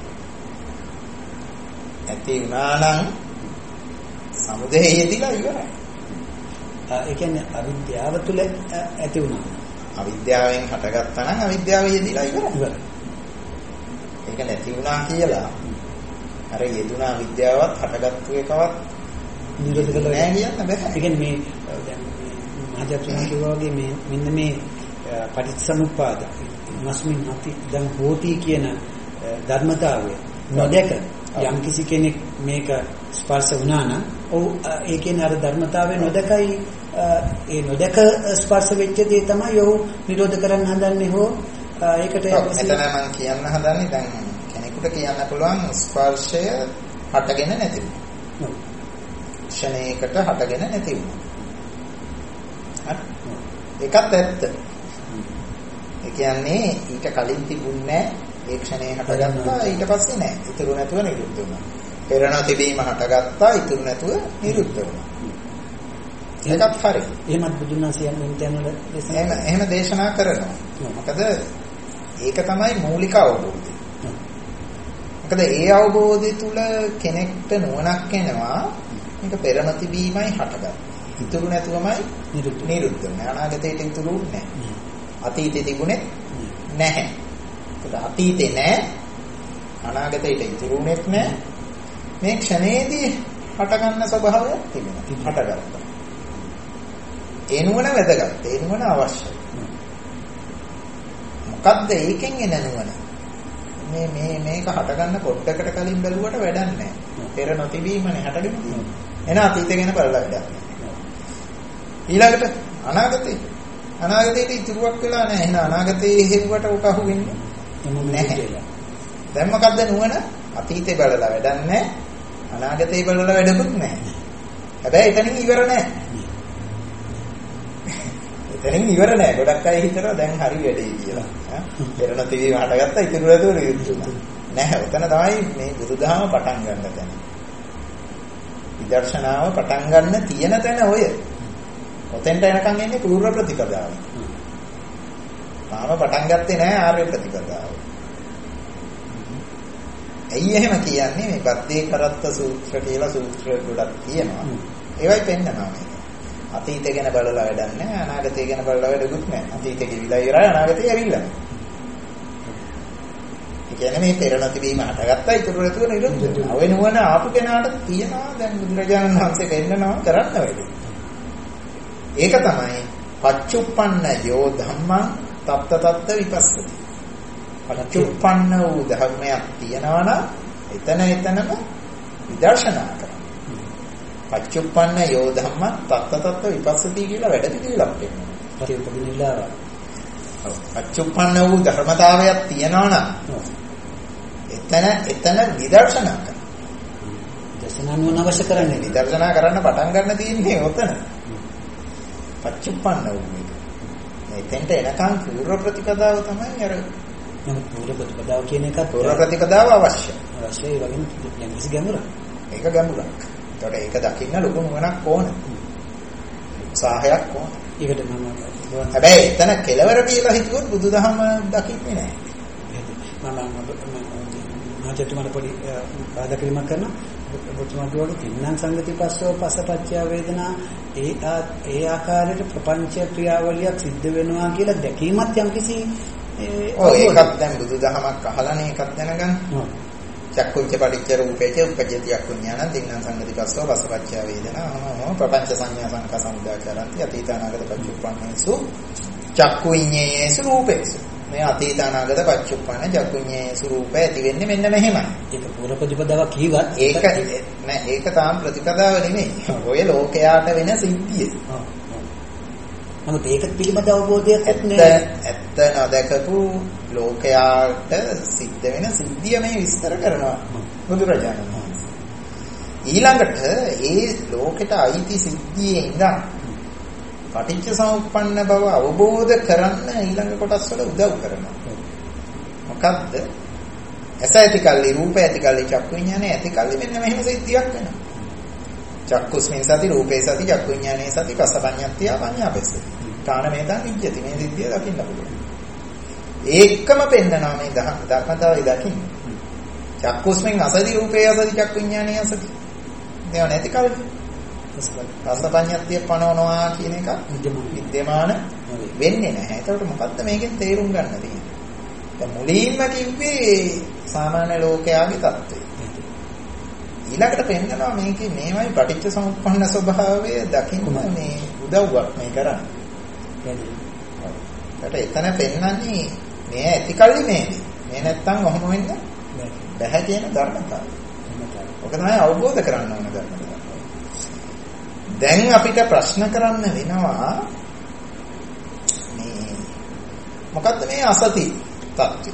ඇති වුණා නම් සමුදය යෙදිලා ඉවරයි. ඒ කියන්නේ අවිද්‍යාව තුළ ඇති වුණා. අවිද්‍යාවෙන් හටගත්තා නම් අවිද්‍යාව යෙදිලා ඉවරයි. ඉවරයි. ඒක නැති වුණා කියලා අර යෙදුනා අවිද්‍යාවත් හටගත්තු එකවත් නිරෝධ කළා නෑ කියන්න බෑ. ඒ කියන්නේ මේ දැන් මහජතුමා කිව්වා වගේ මේ මෙන්න මේ පටිච්චසමුප්පාද මස්මින් හති දැන් හෝති කියන ධර්මතාවය නොදැක යම් කිසි කෙනෙක් මේක ස්පර්ශ වුණා නම් ඔව් ඒ කියන්නේ අර ධර්මතාවය නොදකයි ඒ නොදක ස්පර්ශ වෙච්ච දේ තමයි ඔහු නිරෝධ කරන්න හදන්නේ හෝ ඒකට මෙතන මම කියන්න හදන්නේ දැන් කෙනෙකුට කියන්න පුළුවන් ස්පර්ශය හටගෙන නැති වෙනවා. ක්ෂණයකට හටගෙන නැති වෙනවා. ඒකත් ඇත්ත. ඒ කියන්නේ ඊට කලින් තිබුණේ ඒ ක්ෂණේ හටගත්තා ඊට පස්සේ නෑ. ඉතුරු නැතුව නිරුද්ධ වුණා. පෙරණ තිබීම හටගත්තා ඉතුරු නැතුව නිරුද්ධ වුණා. ඒකත් හරි. එහෙමත් බුදුන් වහන්සේ යන තැන්වල එහෙම එහෙම දේශනා කරනවා. මොකද ඒක තමයි මූලික අවබෝධය. මොකද ඒ අවබෝධය තුල කෙනෙක්ට නුවණක් එනවා මේක පෙරණ තිබීමයි හටගන්නේ. ඉතුරු නැතුවමයි නිරුද්ධ වෙන්නේ. අනාගතයට ඉතුරු නැහැ. අතීතේ තිබුණේ නැහැ. ඒක අතීතේ නැහැ. අනාගතයට ඉතුරුුනේත් නැහැ. මේ ක්ෂණයේදී හටගන්න ස්වභාවයක් තිබෙනවා. හටගත්තා. ඒ නුවණ වැදගත්. ඒ නුවණ අවශ්‍යයි. මොකද්ද ඒකෙන් එන නුවණ? මේ මේ මේක හටගන්න පොඩ්ඩකට කලින් බැලුවට වැඩක් නැහැ. පෙර නොතිබීමනේ හටගෙන තියෙන්නේ. එන අතීතය ගැන බලලා වැඩක් නැහැ. ඊළඟට අනාගතේ අනාගතේට ඉතුරුවක් වෙලා නැහැ. එහෙනම් අනාගතේ හේරුවට උට අහු වෙන්නේ නැහැ. දැන් මොකද්ද නුවණ? අතීතේ බලලා වැඩක් නැහැ. අනාගතේ බලලා වැඩකුත් නැහැ. හැබැයි එතනින් ඉවර නැහැ. එතනින් ඉවර නැහැ. ගොඩක් අය හිතනවා දැන් හරි වැඩේ කියලා. පෙරණ තිබීම හටගත්තා ඉතුරු නැතුව නිරුද්ධ වුණා. නැහැ. ඔතන තමයි මේ බුදුදහම පටන් ගන්න තැන. විදර්ශනාව පටන් ගන්න තියෙන තැන ඔය. ඔතෙන්ට එනකන් එන්නේ පූර්ව ප්‍රතිපදාව. තාම පටන් ගත්තේ නැහැ ආර්ය ප්‍රතිපදාව. ඇයි එහෙම කියන්නේ? මේ බද්දේ කරත්ත සූත්‍ර කියලා සූත්‍ර ගොඩක් තියෙනවා. ඒවයි පෙන්නනවා මේක. අතීතය ගැන බලලා වැඩක් නැහැ, අනාගතය ගැන බලලා වැඩකුත් නැහැ. අතීතේ කිවිලා ඉවරයි, අනාගතේ ඇවිල්ලා. ඒ කියන්නේ මේ පෙරණ තිබීම හටගත්තා ඉතුරු නැතුව නිරුද්ධ වෙනවා. ඔය නුවණ ආපු කෙනාට තියනවා දැන් බුදුරජාණන් වහන්සේ පෙන්නනවා කරන්න වැඩි. ඒක තමයි පච්චුප්පන්න යෝ ධම්මං තත්ත තත්ත විපස්සති. පච්චුප්පන්න වූ ධර්මයක් තියනවා නම් එතන එතනම විදර්ශනා කරනවා. පච්චුප්පන්න යෝ ධම්මං තත්ත තත්ත විපස්සති කියලා වැඩ පිළිවෙලක් වෙනවා. පරිපදිනilla පච්චුප්පන්න වූ ධර්මතාවයක් තියනවා නම් එතන එතන විදර්ශනා කරනවා. දර්ශනා නුවණ අවශ්‍ය කරන්නේ විදර්ශනා කරන්න පටන් ගන්න තියෙන්නේ ඔතන. පච්චුප්පන්න වූ එක. එතෙන්ට එනකන් පූර්ව ප්‍රතිපදාව තමයි අර නමුත් පූර්ව ප්‍රතිපදාව කියන එකත් පූර්ව ප්‍රතිපදාව අවශ්‍යයි. අවශ්‍යයි වගේම යම්කිසි ගැඹුරක්. ඒක ගැඹුරක්. ඒතකොට ඒක දකින්න ලොකු නුවණක් ඕන. උත්සාහයක් ඕන. ඒකට මම හැබැයි එතන කෙලවර කියලා හිතුවොත් බුදුදහම දකින්නේ නැහැ. මම මාචතුමාට පොඩි බාධා කිරීමක් කරනවා. ඔබතුමා කියවලු තින්නම් සංගති පස්සෝ පස්සපච්චය වේදනා ඒ ඒ ආකාරයට ප්‍රපංච ක්‍රියාවලියක් සිද්ධ වෙනවා කියලා දැකීමත් යම්කිසි ඔය ඒකත් දැන් බුදුදහමක් අහලානේ ඒකත් දැනගන්න. චක්කුච්ච පටිච්ච රූපේච උපජ්ජති අකුඤ්ඤාණ තින්නම් සංගති පස්සෝ පස්සපච්චය වේදනා අහම ප්‍රපංච සංඥා සංකා සමුදාචරಂತಿ අතීත අනාගත පච්චුප්පන්නේසු චක්කු විඤ්ඤේයේසු රූපේසු. මේ අතීත අනාගත පච්චුප්පන්න චක්කුඤ්ඤේයේසු රූපය ඇති වෙන්නේ මෙන්න මෙහෙමයි. ඒක පූර්ව ප්‍රතිපදාවක් කිව්වත් ඒක නෑ ඒක තාම ප්‍රතිපදාව නෙමෙයි. ඔය ලෝකයාට වෙන සිද්ධිය. නමුත් ඒක පිළිබඳ අවබෝධයක් නැහැ. ඇත්ත නොදකපු ලෝකයාට සිද්ධ වෙන සිද්ධිය මේ විස්තර කරනවා බුදුරජාණන් වහන්සේ. ඊළඟට ඒ ලෝකෙට අයිති සිද්ධියේ ඉඳන් පටිච්ච සමුප්පන්න බව අවබෝධ කරන්න ඊළඟ කොටස් වල උදව් කරනවා. මොකද්ද? ඇස ඇති කල්ලි රූපය ඇති කල්ලි චක්කු විඥානය ඇති කල්ලි මෙන්න මෙහෙම සිද්ධියක් වෙනවා. චක්කුස්මින් සති රූපේ සති චක්කු විඥානේ සති පස්සපඤ්ඤත්තිය පඤ්ඤාපස්සති. කාණමේතං විජ්ජති. මේ සිද්ධිය දකින්න පුළුවන්. ඒකම පෙන්නනවා මේ ධර්මතාවය දකින්න. චක්කුස්මෙන් අසති රූපේ අසති චක්කු විඥානේ අසති. මේව නැති කල්ප. රසපඤ්ඤත්තිය පනවනවා කියන එක විද්‍යමාන වෙන්නේ නැහැ. ඒකට මොකද්ද මේකෙන් තේරුම් ගන්න තියෙන්නේ? දැන් මුලින්ම කිව්වේ සාමාන්‍ය ලෝකයාගේ தত্ত্বය. ඊළඟට පෙන්නනවා මේකේ මේවයි පටිච්ච සමුප්පන්න ස්වභාවය දකින්න මේ උදව්වක් මේ කරන්නේ. ඒකට එතන පෙන්නන්නේ මේ ඇතිකල්ලි මේදී. මේ නැත්තම් ඔහොම වෙන්න බැහැ කියන ධර්මතාවය. ඔක තමයි අවබෝධ කරගන්න ඕන ධර්මතාවය. දැන් අපිට ප්‍රශ්න කරන්න වෙනවා මේ මොකද්ද මේ අසති තත්ත්වය?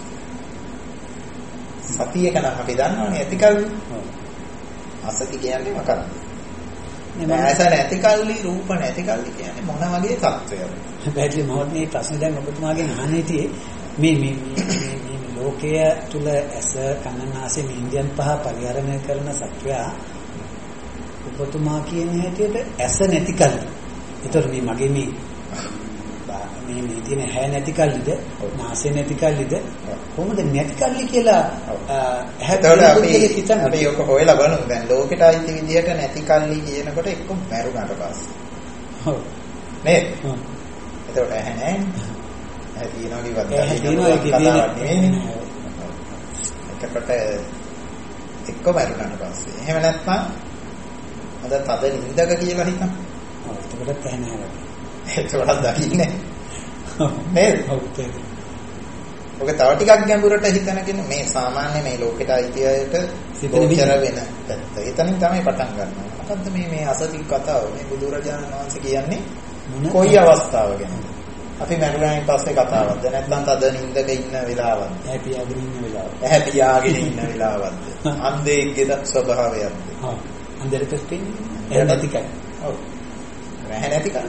සතිය එක නම් අපි දන්නවනේ ඇතිකල්ලි. අසති කියන්නේ මොකක්ද? ඇස නැතිකල්ලි රූප නැතිකල්ලි කියන්නේ මොන වගේ තත්ත්වයක්ද? පැහැදිලි මොහොත මේ ප්‍රශ්නේ දැන් ඔබතුමාගෙන් අහන්න හිටියේ මේ මේ මේ මේ ලෝකය තුල ඇස කන නාසය මේ ඉන්ද්‍රියන් පහ පරිහරණය කරන සත්වයා ඔබතුමා කියන හැටියට ඇස නැතිකල්ලි. ඒතර මේ මගේ මේ මේ මේ තියෙන හැ නැතිකල්ලිද නාසය නැතිකල්ලිද කොහොමද නැතිකල්ලි කියලා හැතොට අපි හිතන්න අපි ඔක හොයලා බලමු. දැන් ලෝකෙට අයිති විදියට නැතිකල්ලි කියනකොට එක්ක මැරුණාට පස්සේ. ඔව්. නේද? ඔව්. ඒතකොට ඇහැ නැහැ. ඇහැ තියෙනවා කිව්වත් ඇහැ තියෙනවා කතාවක් නෙවෙයි. ඒකට එක්ක මැරුණාට පස්සේ. එහෙම නැත්නම් අද තද නින්දක කියලා හිතන්න. ඔව්. ඒකට ඇහැ නැහැ. ඒකට දකින්නේ නේද? ඔව්. ඔක තව ටිකක් ගැඹුරට හිතනගෙන මේ සාමාන්‍ය මේ ලෝකෙට අයිතියට ගෝචර වෙන පැත්ත. එතනින් තමයි පටන් ගන්නවා. මොකද්ද මේ මේ අසති කතාව? මේ බුදුරජාණන් වහන්සේ කියන්නේ කොයි අවස්ථාව ගැනද? අපි මරුණායින් පස්සේ කතාවක්ද? නැත්නම් තද නින්දක ඉන්න වෙලාවක්ද? ඇහැ පියාගෙන ඉන්න වෙලාව. ඇහැ පියාගෙන ඉන්න වෙලාවක්ද? අන්ධයෙක්ගේ ස්වභාවයක්ද? ඔව්. අන්ධයෙක් පෙන්නේ ඇහැ නැතිකයි. ඔව්. ඇහැ නැතිකයි.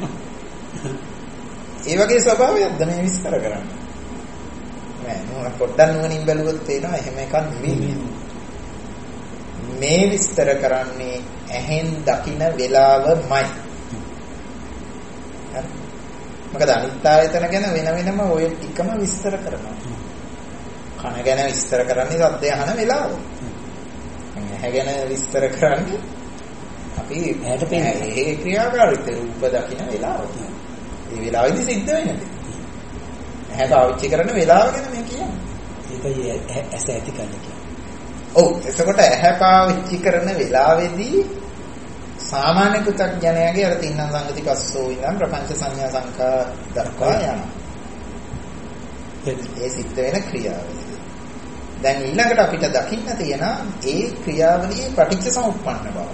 ඒ වගේ ස්වභාවයක්ද මේ විස්තර කරන්නේ? නෑ නෝන පොඩ්ඩක් නුවණින් බැලුවොත් තේනවා එහෙම එකක් නෙවෙයි. මේ විස්තර කරන්නේ ඇහෙන් දකින වෙලාවමයි. හරි. මොකද අනිත් ආයතන ගැන වෙන වෙනම ඔය ටිකම විස්තර කරනවා. කන ගැන විස්තර කරන්නේ සද්දය අහන වෙලාව. ඇහැ ගැන විස්තර කරන්නේ අපි ඇහැට පෙනෙන ඒ ක්‍රියාකාරීත්වය රූප දකින වෙලාව. ඒ වෙලාවෙදි සිද්ධ වෙන්නේ. ඇහැ පාවිච්චි කරන වෙලාව ගැන මේ කියන්නේ. ඒකයි ඇස ඇති කල්ලි කියන්නේ. ඔව් එතකොට ඇහැ පාවිච්චි කරන වෙලාවේදී සාමාන්‍ය පුතග්ජනයාගේ අර තින්නම් සංගති පස්සෝ ඉඳන් ප්‍රපංච සංඥා සංකා දක්වා යනවා. ඒ සිද්ධ වෙන ක්‍රියාවලිය. දැන් ඊළඟට අපිට දකින්න තියෙන ඒ ක්‍රියාවලියේ පටිච්ච සමුප්පන්න බවක්.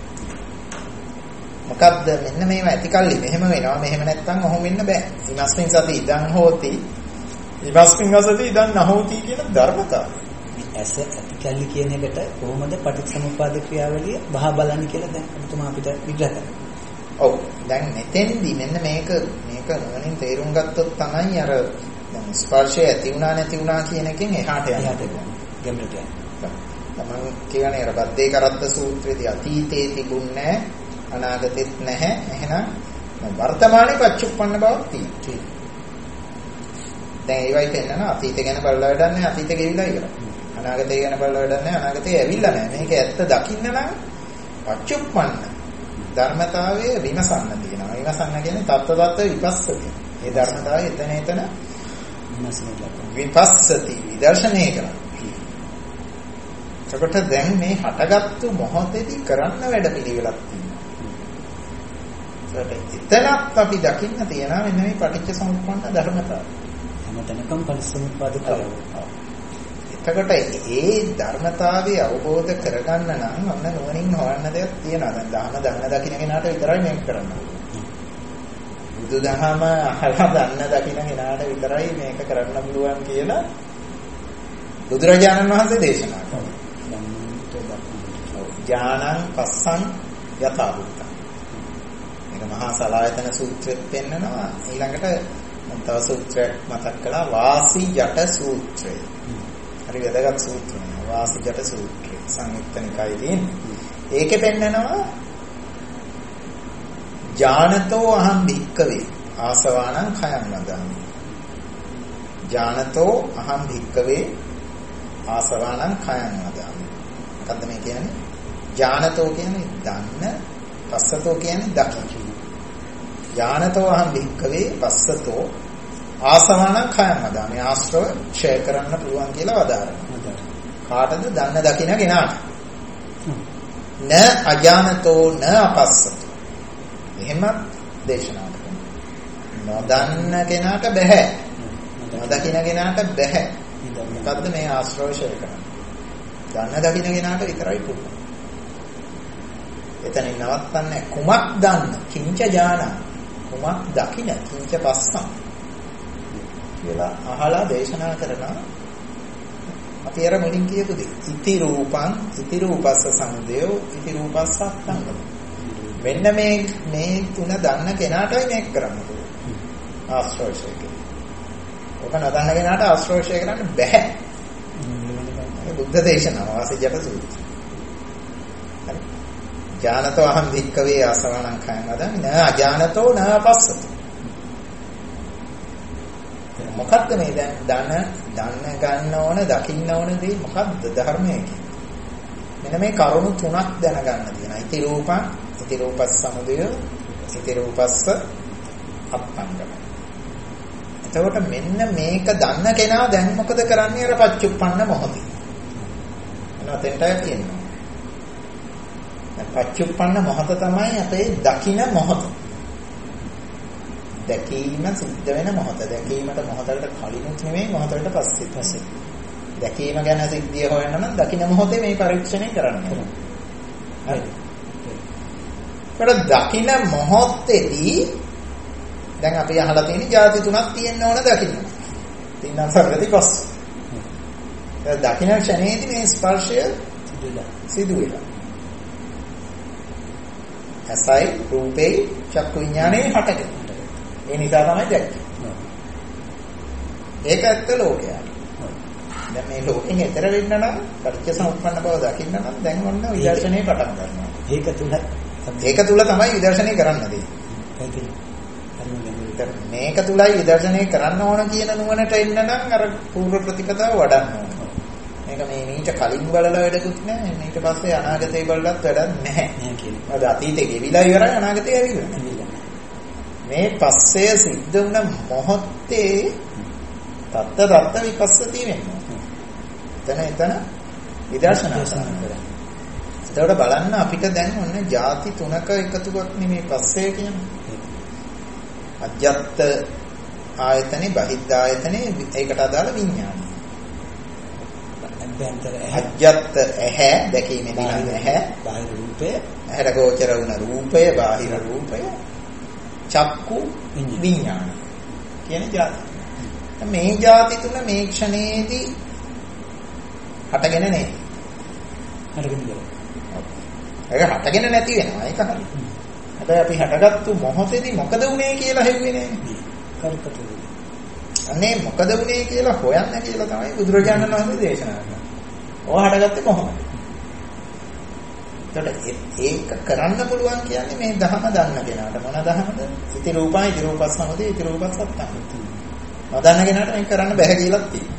මොකද්ද මෙන්න මේව ඇතිකල්ලි මෙහෙම වෙනවා මෙහෙම නැත්තම් ඔහොම වෙන්න බෑ. ඉමස්මින් සති ඉදන් හෝති ඉමස්මින් සති ඉදන් නහෝති කියන ධර්මතාවය. ඇස ඇතිකල්ලි කියන එකට කොහොමද පටිච්චසමුප්පාද ක්‍රියාවලිය බහ බලන්නේ කියලා දැන් ඔබතුමා අපිට විග්‍රහ කරන්න. ඔව් දැන් මෙතෙන්දි මෙන්න මේක මේක නුවණින් තේරුම් ගත්තොත් තමයි අර දැන් ස්පර්ශය ඇති වුණා නැති වුණා කියන එකෙන් එහාට යන්නේ. ගැඹුරට යන්නේ. තමන් කියන්නේ අර බද්දේ කරත්ත සූත්‍රයේදී අතීතේ තිබුණේ අනාගතෙත් නැහැ. එහෙනම් වර්තමානයේ පච්චුප්පන්න බවක් තියෙනවා. දැන් ඒවයි පෙන්නන අතීතය ගැන බලලා වැඩක් නැහැ. අතීතය ගෙවිලා ඉවරයි. අනාගතය ගැන බලලා වැඩක් නැහැ. අනාගතය ඇවිල්ලා නැහැ. මේක ඇත්ත දකින්න නම් පච්චුප්පන්න ධර්මතාවයේ විමසන්න තියෙනවා. විමසන්න කියන්නේ තත්ත්ව තත්ත්ව විපස්සති. මේ ධර්මතාවය එතන එතන විපස්සති විදර්ශනය කරනවා. එතකොට දැන් මේ හටගත්තු මොහොතේදී කරන්න වැඩ පිළිවෙලක් තියෙනවා. එතනත් අපි දකින්න තියෙනවා මෙන්න මේ පටිච්ච සමුප්පන්න ධර්මතාවය. හැමතැනකම පටිච්චසමුප්පාද කරනවා. එතකොට ඒ ධර්මතාවය අවබෝධ කරගන්න නම් අන්න නුවණින් හොයන්න දෙයක් තියෙනවා. දැන් ධර්ම දන්න දකින්න කෙනාට විතරයි මේක කරන්න ඕනේ. බුදුදහම අහලා දන්න දකින්න කෙනාට විතරයි මේක කරන්න පුළුවන් කියලා බුදුරජාණන් වහන්සේ දේශනා කළා. ඥානං පස්සං යථාභූත. මේක මහා සලායතන සූත්‍රෙත් පෙන්නනවා. ඊළඟට තව සූත්‍රයක් මතක් කළා වාසි ජට සූත්‍රය. හරි වැදගත් සූත්‍රයක්. වාසි ජට සූත්‍රය සංයුක්ත නිකායේ තියෙන්නේ. ඒකේ පෙන්නනවා ඥානතෝ අහං භික්කවේ ආසවානං khයං වදාමි. ඥානතෝ අහං භික්කවේ ආසවානං khයං වදාමි. මොකද්ද මේ කියන්නේ? ඥානතෝ කියන්නේ දන්න, පස්සතෝ කියන්නේ දකින්න. ඥානතෝ අහං භික්කවේ පස්සතෝ ආසවානං khයං වදාමි. ආශ්‍රව ක්ෂය කරන්න පුළුවන් කියලා වදාරනවා. කාටද? දන්න දකින්න කෙනාට. න අඥානතෝ න අපස්සතෝ. එහෙම දේශනා කරනවා. නොදන්න කෙනාට බෑ. නොදකින්න කෙනාට බෑ. මොකද්ද මේ ආශ්‍රව ක්ෂය කරන්නේ? දන්න දකින්න කෙනාට විතරයි පුළුවන්. එතනින් නවත්තන්නේ කුමක් දන්න? කිංච ඥාන. කුමක් දකින්න? කිංච පස්සම්. කියලා අහලා දේශනා කරනවා. අපි අර මුලින් කියපු දේ. ඉති රූපං, ඉති රූපස්ස සමුදයෝ, ඉති රූපස්ස අත්ංගම. මෙන්න මේ මේ තුන දන්න කෙනාටයි මේක කරන්න පුළුවන්. ආශ්‍රවශය කියන්නේ. ඔක නොදන්න කෙනාට ආශ්‍රවශය කරන්න බෑ. මේ බුද්ධ දේශනාව වාසිජට සූත්‍රය. හරි. ඥානතෝ අහං වික්කවේ ආසවණං khයං වදාමි. න අඥානතෝ න අපස්සතෝ. මොකක්ද මේ දැන් දන දන්න ගන්න ඕන දකින්න ඕන දේ මොකක්ද ධර්මය කියන්නේ? මෙන්න මේ කරුණු තුනක් දැනගන්න තියෙනවා. ඉති රූපං, ඉති රූපස් සමුදය, ඉති රූපස්ස අප්පංගම. එතකොට මෙන්න මේක දන්න කෙනා දැන් මොකද කරන්නේ? අර පච්චුප්පන්න මොහොතේ. එනවා තෙන්ටයි තියෙනවා. දැන් පච්චුප්පන්න මොහොත තමයි අපේ දකින්න මොහොත. දැකීම සිද්ධ වෙන මොහොත. දැකීමට මොහොතකට කලිනුත් නෙමෙයි මොහොතකට පස්සේ පස්සේ. දැකීම ගැන සිද්ධිය හොයන්න නම් දකින්න මොහොතේ මේ පරීක්ෂණය කරන්න ඕනේ. හරි. ඒකට දකින්න මොහොතේදී දැන් අපි අහලා තියෙන ಜಾති තුනක් තියෙන්න ඕන දකින්න. තින්නම් සර්ගති පස්ස. ඒ දකින්න ක්ෂණයේදී මේ ස්පර්ශය සිදු වෙනවා. ඇසයි රූපේ චක්කු විඥානේ හටගෙන. ඒ නිසා තමයි දැක්කේ. ඒක ඇත්ත ලෝකයක්. දැන් මේ ලෝකෙන් එතර වෙන්න නම් පටිච්ච සමුප්පන්න බව දකින්න නම් දැන් ඔන්න විදර්ශනය පටන් ගන්නවා. ඒක තුල ඒක තුල තමයි විදර්ශනය කරන්න දෙන්නේ. මේක තුලයි විදර්ශනය කරන්න ඕන කියන නුවණට එන්න නම් අර පූර්ව ප්‍රතිපදාව වඩන්න ඕන. මේක මේ මීට කලින් බලලා වැඩකුත් නැහැ. ඊට පස්සේ අනාගතේ බලලත් වැඩක් නැහැ. නෑ කියන්නේ. අද අතීතේ ගෙවිලා ඉවරයි අනාගතේ ඇවිල්ලා. මේ පස්සේ සිද්ධ වුණ මොහොතේ තත්ත තත්ත විපස්සති වෙනවා. එතන එතන විදර්ශනා කරනවා. එතකොට බලන්න අපිට දැන් ඔන්න ಜಾති තුනක එකතුවක් නෙමේ පස්සේ කියන්නේ. අජ්ජත් ආයතනේ බහිද්ධ ආයතනේ ඒකට අදාළ විඥානය. අභ්‍යන්තර අජ්ජත් ඇහැ දැකීමේදී ඇහැ බාහිර රූපය ඇහැට ගෝචර වුණ රූපය බාහිර රූපය චක්කු විඥාන කියන જાති. මේ જાති තුන මේ ක්ෂණයේදී හටගෙන නැහැ. හටගෙන ඉවරයි. ඒක හටගෙන නැති වෙනවා. ඒක හරි. හැබැයි අපි හටගත්තු මොහොතේදී මොකද වුනේ කියලා හෙව්වේ නැහැ. කරුකතු. අනේ මොකද වුනේ කියලා හොයන්න කියලා තමයි බුදුරජාණන් වහන්සේ දේශනා කළේ. ඕව හටගත්තේ කොහොමද? ඒක කරන්න පුළුවන් කියන්නේ මේ ධහම දන්න කෙනාට. මොන ධහමද? ඉති රූපයි, ඉති රූපස් සමුදය, ඉති රූපස් සත්‍යං. නොදන්න කෙනාට මේක කරන්න බැහැ කියලා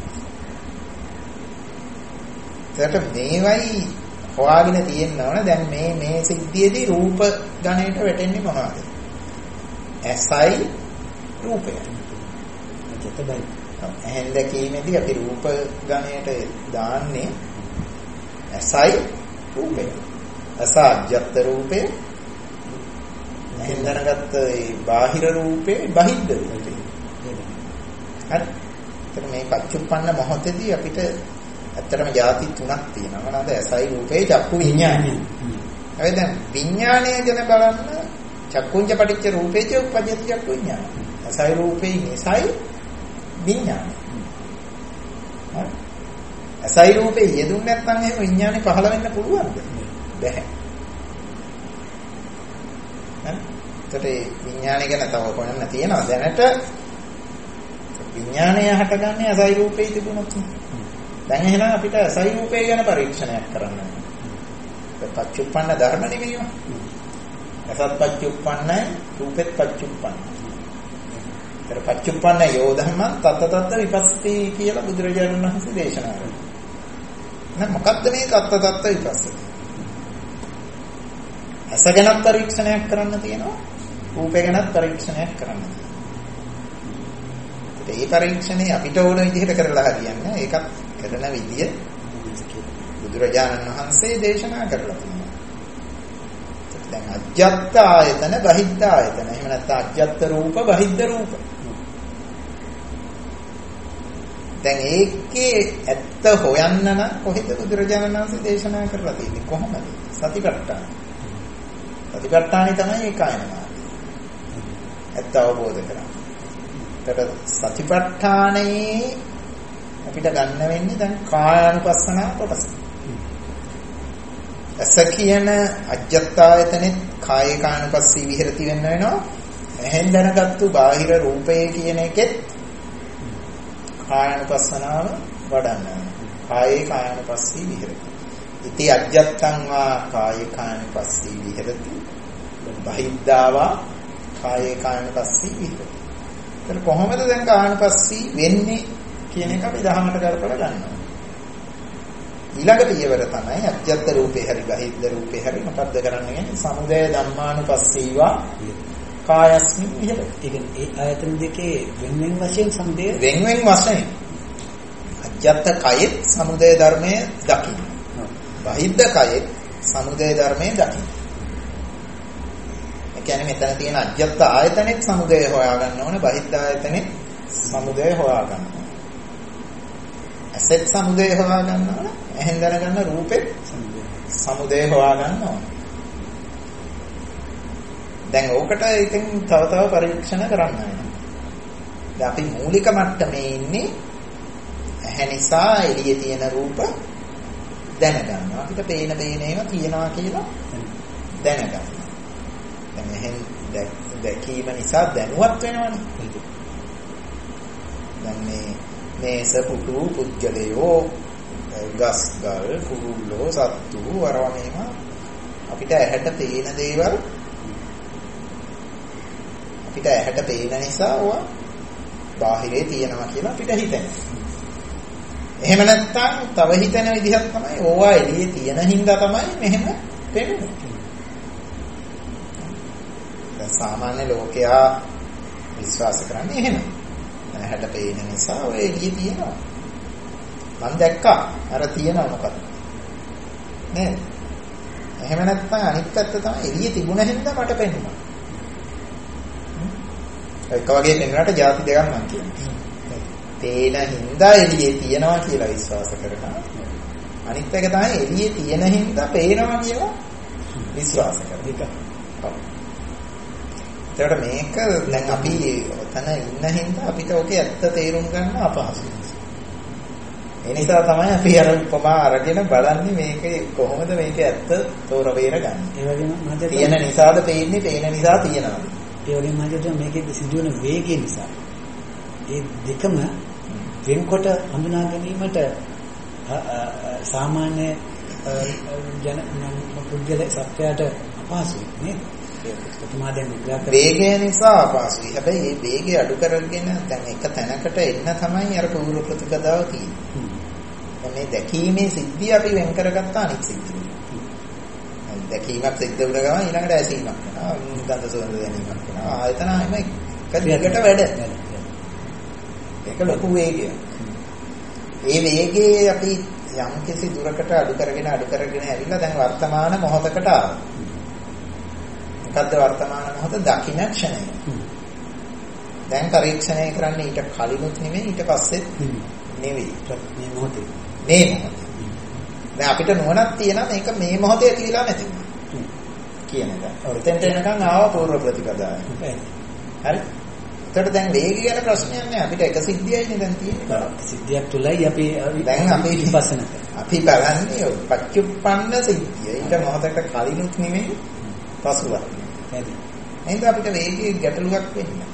තියෙනවා. ඒකට මේවයි හොයාගෙන තියෙන්න ඕන. දැන් මේ මේ සිද්ධියේදී රූප ගණයට වැටෙන්නේ මොනවද? ඇසයි රූපයයි. චිත්තයි. එහෙන් දැකීමේදී අපි රූප ගණයට දාන්නේ ඇසයි රූපයයි. අසාජ්‍යත් රූපේ නැහෙන්දනගත්ත ඒ බාහිර රූපේ බහිද්ද රූපේ. හරි. ඒතර මේ පච්චුප්පන්න මොහොතේදී අපිට ඇත්තටම ಜಾති තුනක් තියෙනවා. මොනවාද? ඇසයි රූපේ චක්කු විඥානය. හරි. දැන් විඥානය ගැන බලන්න චක්කුංජ පටිච්ච රූපේච උපජ්ජති චක්කු විඥානය. ඇසයි රූපේ නිසයි විඥානය. හරි. ඇසයි රූපේ යෙදුන්නේ නැත්නම් එහෙම විඥානේ පහළ වෙන්න පුළුවන්ද? බැහැ. හරි. ඒතට විඥානය ගැන තව කොහෙන්ද තියෙනවා දැනට විඥානය හටගන්නේ අසයි රූපේ තිබුණොත්. දැන් එහෙනම් අපිට අසයි රූපේ ගැන පරීක්ෂණයක් කරන්න ඕනේ. ඒක පච්චුප්පන්න ධර්ම නෙවෙයි. අසත් පච්චුප්පන්නයි රූපෙත් පච්චුප්පන්න. ඒතර පච්චුප්පන්න යෝ ධම්මං තත්ත තත්ත විපස්සති කියලා බුදුරජාණන් වහන්සේ දේශනා කරනවා. නෑ මොකද්ද මේ තත්ත තත්ත විපස්සති? ඇස ගැනත් පරීක්ෂණයක් කරන්න තියෙනවා. රූපය ගැනත් පරීක්ෂණයක් කරන්න තියෙනවා. ඒ පරීක්ෂණේ අපිට ඕන විදිහට කරලා හරියන්නේ. ඒකත් කරන විදිය බුදුරජාණන් වහන්සේ දේශනා කරලා තියෙනවා. දැන් අජ්ජත් ආයතන බහිද්ධ ආයතන. එහෙම නැත්නම් අජ්ජත් රූප බහිද්ධ රූප. දැන් ඒකේ ඇත්ත හොයන්න නම් කොහෙද බුදුරජාණන් වහන්සේ දේශනා කරලා තියෙන්නේ? කොහොමද? සතිපට්ඨාන. සතිපට්ඨානෙ තමයි ඒකායන මාර්ගය. ඇත්ත අවබෝධ කරගන්න. ඒකට සතිපට්ඨානේ අපිට ගන්න වෙන්නේ දැන් කායානුපස්සනා කොටස. ඇස කියන අජ්ජත්තායතනෙත් කායේ කායනුපස්සී විහෙරති වෙන්න වෙනවා. එහෙන් දැනගත්තු බාහිර රූපය කියන එකෙත් කායනුපස්සනාව වඩන්න. කායේ කායනුපස්සී විහෙරති. ඉති අජ්ජත්තං වා කායේ කායනුපස්සී විහෙරති. බහිද්ධාවා කායේ කායනුපස්සී විහෙරති. ඒක කොහොමද දැන් කායනුපස්සී වෙන්නේ කියන එක අපි දහමට කරපලා ගන්නවා. ඊළඟ පියවර තමයි අජ්ජත් රූපේ හරි බහිද්ධ රූපේ හරි මොකද්ද කරන්නේ? සමුදය ධම්මානුපස්සීවා කායස්මින් විහෙරති. ඒ කියන්නේ ඒ ආයතන දෙකේ වෙන වෙන වශයෙන් සමුදය වෙන වෙන වශයෙන් අජ්ජත් කයෙත් සමුදය ධර්මයේ දකින්න. බහිද්ධ කයෙත් සමුදය ධර්මයේ දකින්න. ඒ කියන්නේ මෙතන තියෙන අජ්ජත් ආයතනෙත් සමුදය හොයා ගන්න ඕනේ. බහිද්ධ ආයතනෙත් සමුදය හොයා ගන්න ඕනේ. ඇසෙත් සමුදය හොයා ගන්න ඕනේ. එහෙන් දැනගන්න රූපෙත් සමුදය හොයා ගන්න ඕනේ. දැන් ඕකට ඉතින් තව තව පරීක්ෂණ කරන්න වෙනවා. දැන් අපි මූලික මට්ටමේ ඉන්නේ ඇහැ නිසා එළියේ තියෙන රූප දැනගන්නවා. අපිට පේන පේන ඒවා තියෙනවා කියලා දැනගන්නවා. දැන් එහෙන් දැකීම නිසා දැනුවත් වෙනවනේ. දැන් මේ මේස පුටු පුද්ගලයෝ ගස් ගල් කුරුල්ලෝ සත්තු වරවා මේවා අපිට ඇහැට පේන දේවල් අපිට ඇහැට පේන නිසා ඕවා බාහිරේ තියෙනවා කියලා අපිට හිතෙනවා. එහෙම නැත්නම් තව හිතන විදිහක් තමයි ඕවා එළියේ තියෙන හින්දා තමයි මෙහෙම පේන්නේ. දැන් සාමාන්‍ය ලෝකයා විශ්වාස කරන්නේ එහෙම. ඇහැට පේන නිසා ඔය එළියේ තියෙනවා. මම දැක්කා අර තියෙනවා මොකක්ද? නේද? එහෙම නැත්නම් අනිත් පැත්ත තමයි එළියේ තිබුණ හින්දා මට පේනවා. ඒක වගේ පෙන්වන්නට ಜಾති දෙකක් මම කියනවා. පේන හින්දා එළියේ තියෙනවා කියලා විශ්වාස කරනවා. අනිත් එක තමයි එළියේ තියෙන හින්දා පේනවා කියලා විශ්වාස කරනවා. ඒකට මේක දැන් අපි ඔතන ඉන්න හින්දා අපිට ඔකේ ඇත්ත තේරුම් ගන්න අපහසුයි. ඒ නිසා තමයි අපි අර උපමා අරගෙන බලන්නේ මේක කොහොමද මේක ඇත්ත තෝර බේරගන්නේ. ඒ වගේම මහජන තියෙන නිසාද පේන්නේ පේන නිසා තියෙනවා. ඒ වගේම මහජන මේකේ සිදුවන වේගය නිසා ඒ දෙකම වෙන්කොට හඳුනා ගැනීමට සාමාන්‍ය ජන පුද්ගල සත්‍යයට අපහසුයි නේද? වේගය නිසා අපහසුයි. හැබැයි මේ වේගය අඩු කරගෙන දැන් එක තැනකට එන්න තමයි අර පූර්ව ප්‍රතිපදාව තියෙන්නේ. මේ දැකීමේ සිද්ධිය අපි වෙන් කරගත්ත අනිත් සිද්ධිය. දැකීමක් සිද්ධ වුණ ගමන් ඊළඟට ඇසීමක් වෙනවා. ගන්ධ සුවඳ දැනීමක් වෙනවා. ආයතන හැම එක දිගට වැඩ. ඒක ලොකු වේගයක්. ඒ වේගයේ අපි යම් කිසි දුරකට අඩු කරගෙන අඩු කරගෙන ඇවිල්ලා දැන් වර්තමාන මොහොතකට ආවා. මොකද්ද වර්තමාන මොහොත? දකින්න ක්ෂණය. දැන් පරීක්ෂණය කරන්නේ ඊට කලිනුත් නෙමෙයි ඊට පස්සෙත් නෙවෙයි. මේ මොහොතේ. මේ මොහොතේ. දැන් අපිට නුවණක් තියෙනවා මේක මේ මොහොතේ ඇතිවිලා නැති කියන එක. ඔතෙන්ට එනකන් ආවා පූර්ව ප්‍රතිපදාව. හරි. ඒකට දැන් වේගය ගැන ප්‍රශ්නයක් නෑ. අපිට එක සිද්ධියයිනේ දැන් තියෙන්නේ. සිද්ධියක් තුලයි අපි දැන් අපි විපස්සන අපි බලන්නේ පච්චුප්පන්න සිද්ධිය. ඊට මොහොතකට කලිනුත් නෙමෙයි පසුවත්. හරි. එහෙනම් අපිට වේගයේ ගැටලුවක් වෙන්නේ.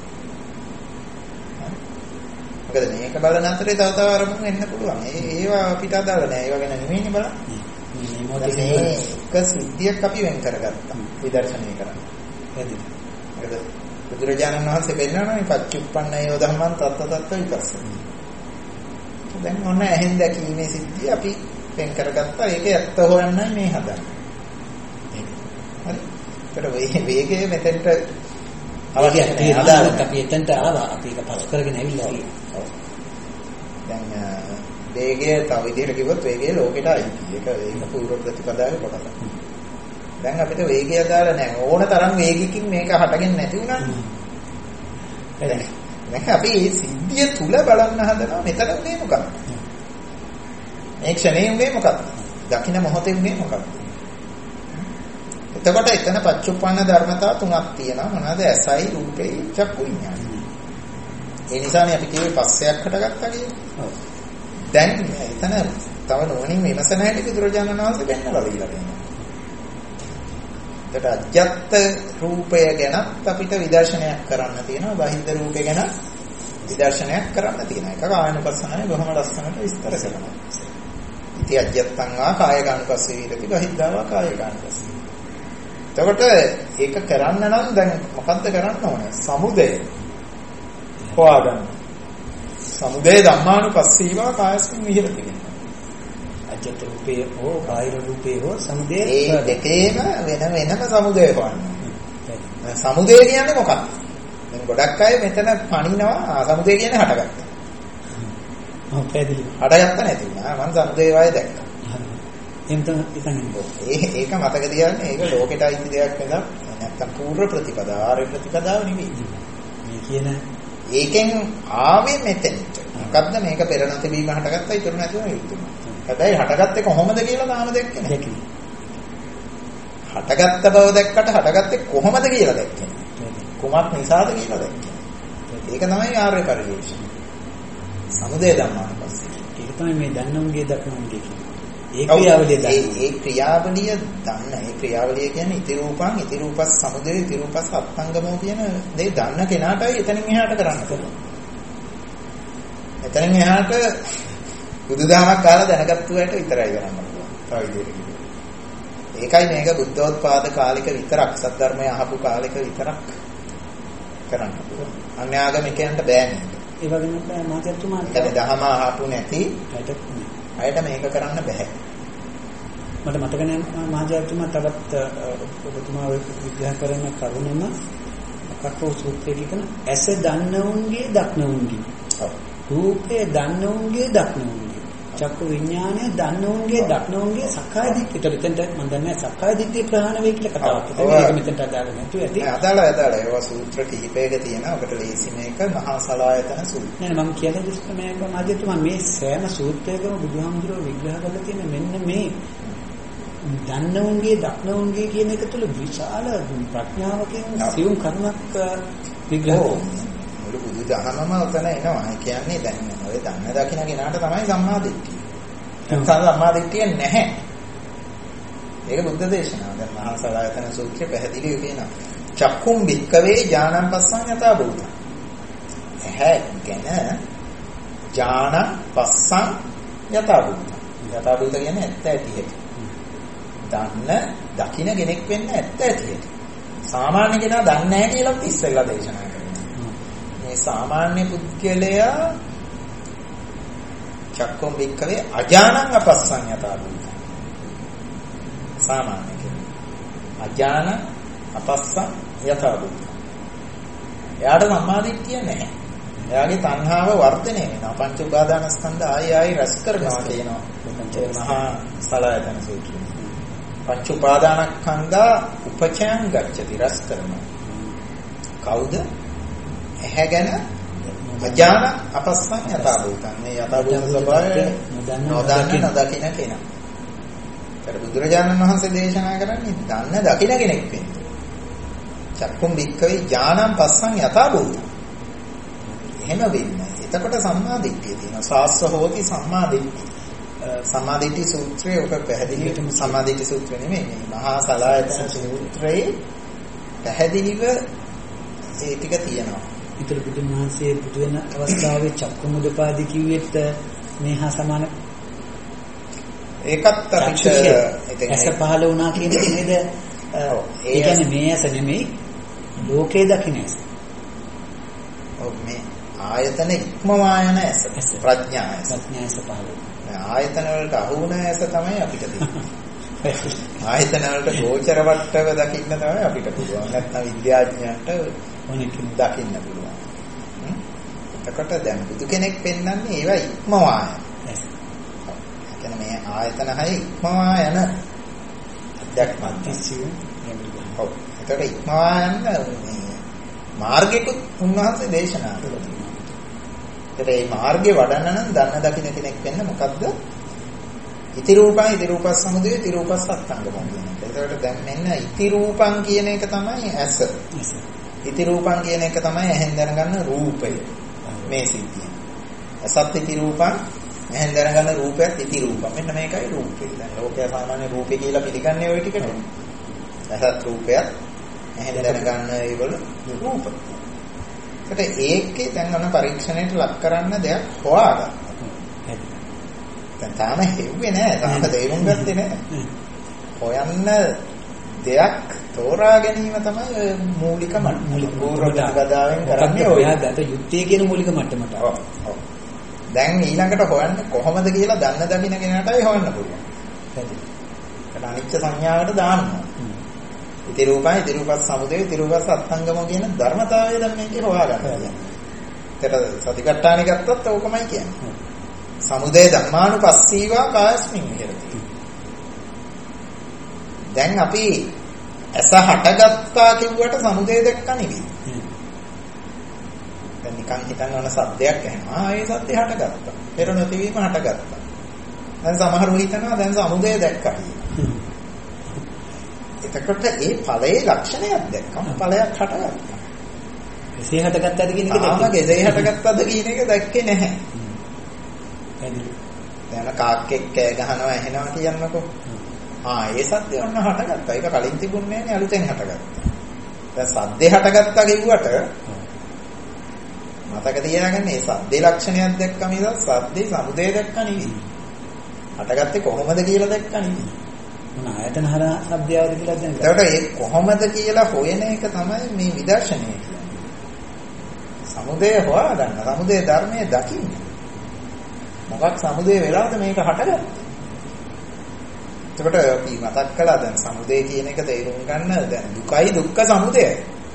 මොකද මේක බලන අතරේ තව තව අරමුණු එන්න පුළුවන්. ඒ ඒවා අපිට අදාළ නෑ. ඒවා ගැන නෙමෙයිනේ බලන්නේ. මේ මොහොතේ මේක සිද්ධියක් අපි වෙන් කරගත්තා. විදර්ශනය කරන්න. හරි. මොකද බුදුරජාණන් වහන්සේ පෙන්නනවා මේ පච්චුප්පන්නයෝ ධම්මං තත්ත තත්ත විපස්සනා. දැන් ඔන්න ඇහෙන් දැකීමේ සිද්ධිය අපි වෙන් කරගත්තා. ඒක ඇත්ත හොයන්නයි මේ හදන්නේ. හරි. ඒකට වේගය මෙතෙන්ට අවශ්‍ය නැහැ. අපි එතෙන්ට ආවා. අපි ඒක පස් කරගෙන ඇවිල්ලා තියෙනවා. දැන් වේගය තව විදිහට කිව්වොත් වේගය ලෝකෙට අයිති. ඒක ඒක පූර්ව ප්‍රතිපදාවේ කොටස. දැන් අපිට වේගය දාලා නැහැ. ඕන තරම් වේගකින් මේක හටගෙන නැති වුණා. දැන් දැන් අපි මේ සිද්ධිය තුල බලන්න හදනවා. මෙතන මේ මොකක්ද? මේ ක්ෂණේ උනේ මොකක්ද? දකින්න මොහොතේ උනේ මොකක්ද? එතකොට එතන පච්චුප්පන්න ධර්මතා තුනක් තියෙනවා. මොනවාද? ඇසයි, රූපේ, චක්කු විඤ්ඤාණය. ඒ නිසානේ අපි කිව්වේ පස්සයක් හටගත්තා කියලා. දැන් එතන තව නොවනින් විමසන හැටි බුදුරජාණන් වහන්සේ පෙන්නලා දීලා තියෙනවා. ඒකට අජ්ජත් රූපය ගැන අපිට විදර්ශනයක් කරන්න තියෙනවා. බාහිර රූපය ගැන විදර්ශනයක් කරන්න තියෙනවා. ඒක කායනුපස්සනාවේ බොහොම ලස්සනට විස්තර කරනවා. ඉති අජ්ජත්තං වා කායගානුපස්සී විරති බහිද්ධාවා කායගානුපස්සී. එතකොට ඒක කරන්න නම් දැන් මොකද්ද කරන්න ඕනේ? සමුදය හොයාගන්න. සමුදය ධම්මානුපස්සීවා කායස්මින් විහෙරති. අජ්ජත් රූපේ හෝ බාහිර රූපේ හෝ සමුදය ඒ දෙකේම වෙන වෙනම සමුදය හොයන්න. සමුදය කියන්නේ මොකක්ද? දැන් ගොඩක් අය මෙතන පණිනවා සමුදය කියන්නේ හටගත්තා. ඔව් පැහැදිලි. හටගත්ත නැති වුණා. මම සමුදය වය දැක්කා. එතන එතන ඒ ඒක මතක තියාගන්න. ඒක ලෝකෙට අයිති දෙයක් නෙවෙයි. නැත්තම් පූර්ව ප්‍රතිපදාව ආර්ය ප්‍රතිපදාව නෙවෙයි. මේ කියන ඒකෙන් ආවේ මෙතෙන්ට. මොකද්ද මේක පෙර නැතිවීම හටගත්තා ඉතුරු නැතිව ඉතුරු. හැබැයි හටගත්තේ කොහොමද කියලා තාම දැක්කේ නැහැ. හටගත්ත බව දැක්කට හටගත්තේ කොහොමද කියලා දැක්කේ. කොමත් නිසාද කියලා දැක්කේ. ඒක තමයි ආර්ය පරිවේෂණය. සමුදය ධම්මානුපස්සී. ඒක තමයි මේ දන්නවුන්ගේ දක්නවුන්ගේ කියන්නේ. ඒ ක්‍රියාවලිය දන්න. ඒ ක්‍රියාවලිය දන්න. ඒ ක්‍රියාවලිය කියන්නේ ඉති රූපං ඉති රූපස් සමුදය ඉති රූපස් අත්ංගමෝ කියන දේ දන්න කෙනාටයි එතනින් එහාට කරන්න පුළුවන්. එතනින් එහාට බුදුදහමක් කාලා දැනගත්තු අයට විතරයි කරන්න පුළුවන්. තව විදිහට. ඒකයි මේක බුද්ධෝත්පාද කාලික විතරක් සද්ධර්මය අහපු කාලික විතරක් කරන්න පුළුවන්. අන්‍යාගමිකයන්ට බෑ නේද? ඒ වගේම මාතෘතුමාට කියන්නේ දහම අහපු නැති අයට මේක කරන්න බෑ. මට මතක නැහැ මහජාතුමා තවත් ඔබතුමා විග්‍රහ කරන කරුණම කටෝ සූත්‍රයේ කියන ඇස දන්නවුන්ගේ දක්නවුන්ගේ. ඔව්. රූපය දන්නවුන්ගේ දක්නවුන්ගේ. චක්කු විඥානය දන්නවුන්ගේ දක්නවුන්ගේ සක්කාය දිට්ඨියට එතෙන්ට මම දන්නේ සක්කාය දිට්ඨිය ප්‍රහාණ වෙයි කියලා කතාවක්. ඒක මෙතෙන්ට අදාළ නැතු ඇති. නෑ අදාළ අදාළ ඒවා සූත්‍ර කිහිපයක තියෙනවා. ඔබට ලේසි මේක මහා සලායතන සූත්‍රය. නෑ මම කියන දෘෂ්ට මේක මාජ්‍යතුමා මේ සෑම සූත්‍රයකම බුදුහාමුදුරුවෝ විග්‍රහ කරලා තියෙන මෙන්න මේ දන්නවුන්ගේ දක්නවුන්ගේ කියන එක තුළ විශාල ප්‍රඥාවකින් සියුම් කරුණක් විග්‍රහ කරනවා. මුළු බුදු දහමම උතන එනවා. ඒ කියන්නේ දැන් ඔය දන්න දකින්න කෙනාට තමයි සම්මා දිට්ඨිය. සම්මා දිට්ඨිය නැහැ. ඒක බුද්ධ දේශනාව. දැන් මහා සලායතන සූත්‍රය පැහැදිලිව කියනවා. චක්කුම් භික්කවේ ඥානං පස්සං යථා භූතං. ඇහැ ගැන ඥාන පස්සං යථා භූතං. යථා භූත කියන්නේ ඇත්ත ඇතියට. දන්න දකින්න කෙනෙක් වෙන්න ඇත්ත ඇතියට. සාමාන්‍ය කෙනා දන්නේ නැහැ කියලා ඉස්සෙල්ලා දේශනා කරනවා. මේ සාමාන්‍ය පුද්ගලයා චක්කුම් භික්කවේ අඥානං අපස්සං යථා භූතං. සාමාන්‍ය කෙනා අඥාන අපස්සං යථා භූතං. එයාට සම්මාදිට්ඨිය නැහැ. එයාගේ තණ්හාව වර්ධනය වෙනවා. පංච උපාදානස්කන්ධ ආයි ආයි රැස් කරනවා කියනවා. මහා සලායතන සූත්‍රය. පංච උපාදානස්කන්ධා උපචයං ගච්ඡති රැස් කරනවා. කවුද? ඇහැ ගැන අඥාන අපස්සං යථා භූතං. මේ යථා භූත ස්වභාවය නොදන්න නොදකින්න කෙනා. ඒතර බුදුරජාණන් වහන්සේ දේශනා කරන්නේ දන්න දකින්න කෙනෙක් වෙන්න. චක්කුම් භික්ඛවේ ඥානං පස්සං යථා භූතං. එහෙම වෙන්නේ. එතකොට සම්මා දිට්ඨිය තියෙනවා. සාස්ස හෝති සම්මා දිට්ඨිය. සම්මා දිට්ඨි සූත්‍රයේ ඔක පැහැදිලිවම සම්මා දිට්ඨි සූත්‍රය නෙමෙයි. මහා සලායතන සූත්‍රයේ පැහැදිලිව ඒ ටික තියෙනවා. ඊතර බුදුන් වහන්සේ බුදු වෙන අවස්ථාවේ චක්කුමුදපාදි කිව්වෙත් මේ හා සමාන ඒකත් අපිට ඇස පහළ වුණා කියන එක නේද? ඒ කියන්නේ මේ ඇස නෙමෙයි ලෝකේ දකින්න ඇස. ආයතන ඉක්මවා යන ඇස ප්‍රඥා ඇස. ප්‍රඥා ඇස පහළ. ආයතන වලට අහු වුණ ඇස තමයි අපිට තියෙන්නේ. ආයතන වලට ගෝචර වට්ටව දකින්න තමයි අපිට පුළුවන්. නැත්නම් විද්‍යාඥයන්ට මොනිකින් දකින්න පුළුවන්. එතකොට දැන් බුදු කෙනෙක් පෙන්වන්නේ ඒවා ඉක්මවා යන. ඒ කියන්නේ මේ ආයතන හය ඉක්මවා යන දැක්මක් තිසියු. ඔව්. එතකොට ඉක්මවා යන මේ මාර්ගිකුත් උන්වහන්සේ දේශනා කළා. ඒතර මේ මාර්ගේ වඩන්න නම් දන්න දකින්න කෙනෙක් වෙන්න මොකද්ද? ඉති රූපං ඉති රූපස් සමුදය ඉති රූපස් අත්ංගම කියන එක. ඒතකොට දැන් මෙන්න ඉති රූපං කියන එක තමයි ඇස. ඉති රූපං කියන එක තමයි ඇහෙන් දැනගන්න රූපය. මේ සිද්ධිය. අසත් ඉති රූපං ඇහෙන් දැනගන්න රූපයත් ඉති රූපං. මෙන්න මේකයි රූපය. දැන් ලෝකයා සාමාන්‍ය රූපේ කියලා පිළිගන්නේ ওই ටිකට. අසත් රූපයත් ඇහෙන් දැනගන්න ඒවල රූප. ඒකට ඒකේ දැන් අන පරීක්ෂණයට ලක් කරන්න දෙයක් හොයාගත්තා. දැන් තාම හෙව්වේ නෑ. තාම තේරුම් ගත්තේ නෑ. හොයන්න දෙයක් තෝරා ගැනීම තමයි මූලික මූලික පූර්ව ප්‍රතිපදාවෙන් කරන්නේ. ඔයා දත යුක්තිය කියන මූලික මට්ටමට. ඔව්. ඔව්. දැන් ඊළඟට හොයන්නේ කොහොමද කියලා දන්න දකින්න කෙනාටයි හොයන්න පුළුවන්. හරි. ඒක අනිච්ච සංඥාවට දාන්නවා. ඉති රූපයි ඉති රූපස් සමුදය ඉති රූපස් අත්ංගම කියන ධර්මතාවය දැන් මේකේ හොයාගන්නවා. ඒකට සතිපට්ඨානෙ ගත්තත් ඕකමයි කියන්නේ. සමුදය ධම්මානුපස්සීවා කායස්මින් විහෙරති. දැන් අපි ඇස හටගත්තා කිව්වට සමුදය දැක්කා නෙවෙයි. දැන් නිකන් හිතන්න ඕන සද්දයක් ඇහෙනවා. ආ ඒ සද්දේ හටගත්තා. පෙර නොතිවීම හටගත්තා. දැන් සමහරු හිතනවා දැන් සමුදය දැක්කා කියලා. එතකොට ඒ ඵලයේ ලක්ෂණයක් දැක්කම ඵලයක් හටගත්තා. එසේ හටගත්තාද කියන එක දැක්කේ. ආමගේ එසේ හටගත්තාද කියන එක දැක්කේ නැහැ. දැන් කාක්කෙක් කෑ ගහනවා ඇහෙනවා කියන්නකෝ. ආ ඒ සද්දේ ඔන්න හටගත්තා. ඒක කලින් තිබුණේ නැහැ අලුතෙන් හටගත්තා. දැන් සද්දේ හටගත්තා කිව්වට මතක තියාගන්න මේ සද්දේ ලක්ෂණයක් දැක්කම ඉතින් සද්දේ සමුදය දැක්කා නෙවෙයි. හටගත්තේ කොහොමද කියලා දැක්කා නෙවෙයි. මොන ආයතන හරහා සබ්දයවද කියලා දැන්. ඒකට ඒ කොහොමද කියලා හොයන එක තමයි මේ විදර්ශනය කියන්නේ. සමුදය හොයාගන්න. සමුදය ධර්මයේ දකින්න. මොකක් සමුදය වෙලාද මේක හටගත්තේ. එතකොට අපි මතක් කළා දැන් සමුදය කියන එක තේරුම් ගන්න දැන් දුකයි දුක්ඛ සමුදයයි.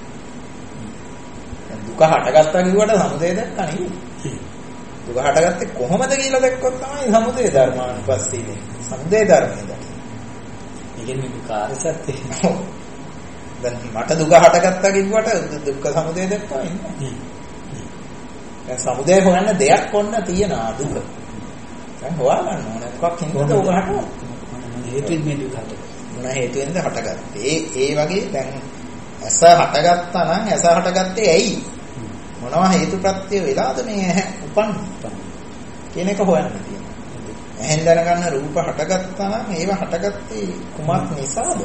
දැන් දුක හටගත්තා කිව්වට සමුදය දැක්කා නෙවෙයි. දුක හටගත්තේ කොහොමද කියලා දැක්කොත් තමයි සමුදය ධර්මානුපස්සීනේ. සමුදය ධර්මය දැක්ක. ඉතින් මේ කාර්ය සත්‍යය. දැන් මට දුක හටගත්තා කිව්වට දුක්ඛ සමුදය දැක්කා නෙවෙයි. දැන් සමුදය හොයන්න දෙයක් ඔන්න තියනවා දුක. දැන් හොයාගන්න ඕනේ මොකක් හින්දාද ඔබ හටගන්නේ? හේතුවෙන් මේ දුක හටගන්නේ. මොන හේතුවෙන්ද හටගත්තේ? ඒ ඒ වගේ දැන් ඇස හටගත්තා නම් ඇස හටගත්තේ ඇයි? මොනවා හේතු ප්‍රත්‍ය වෙලාද මේ ඇහැ උපන්නේ? කියන එක හොයන්න තියෙනවා. ඇහෙන් දැනගන්න රූප හටගත්තා නම් ඒව හටගත්තේ කුමක් නිසාද?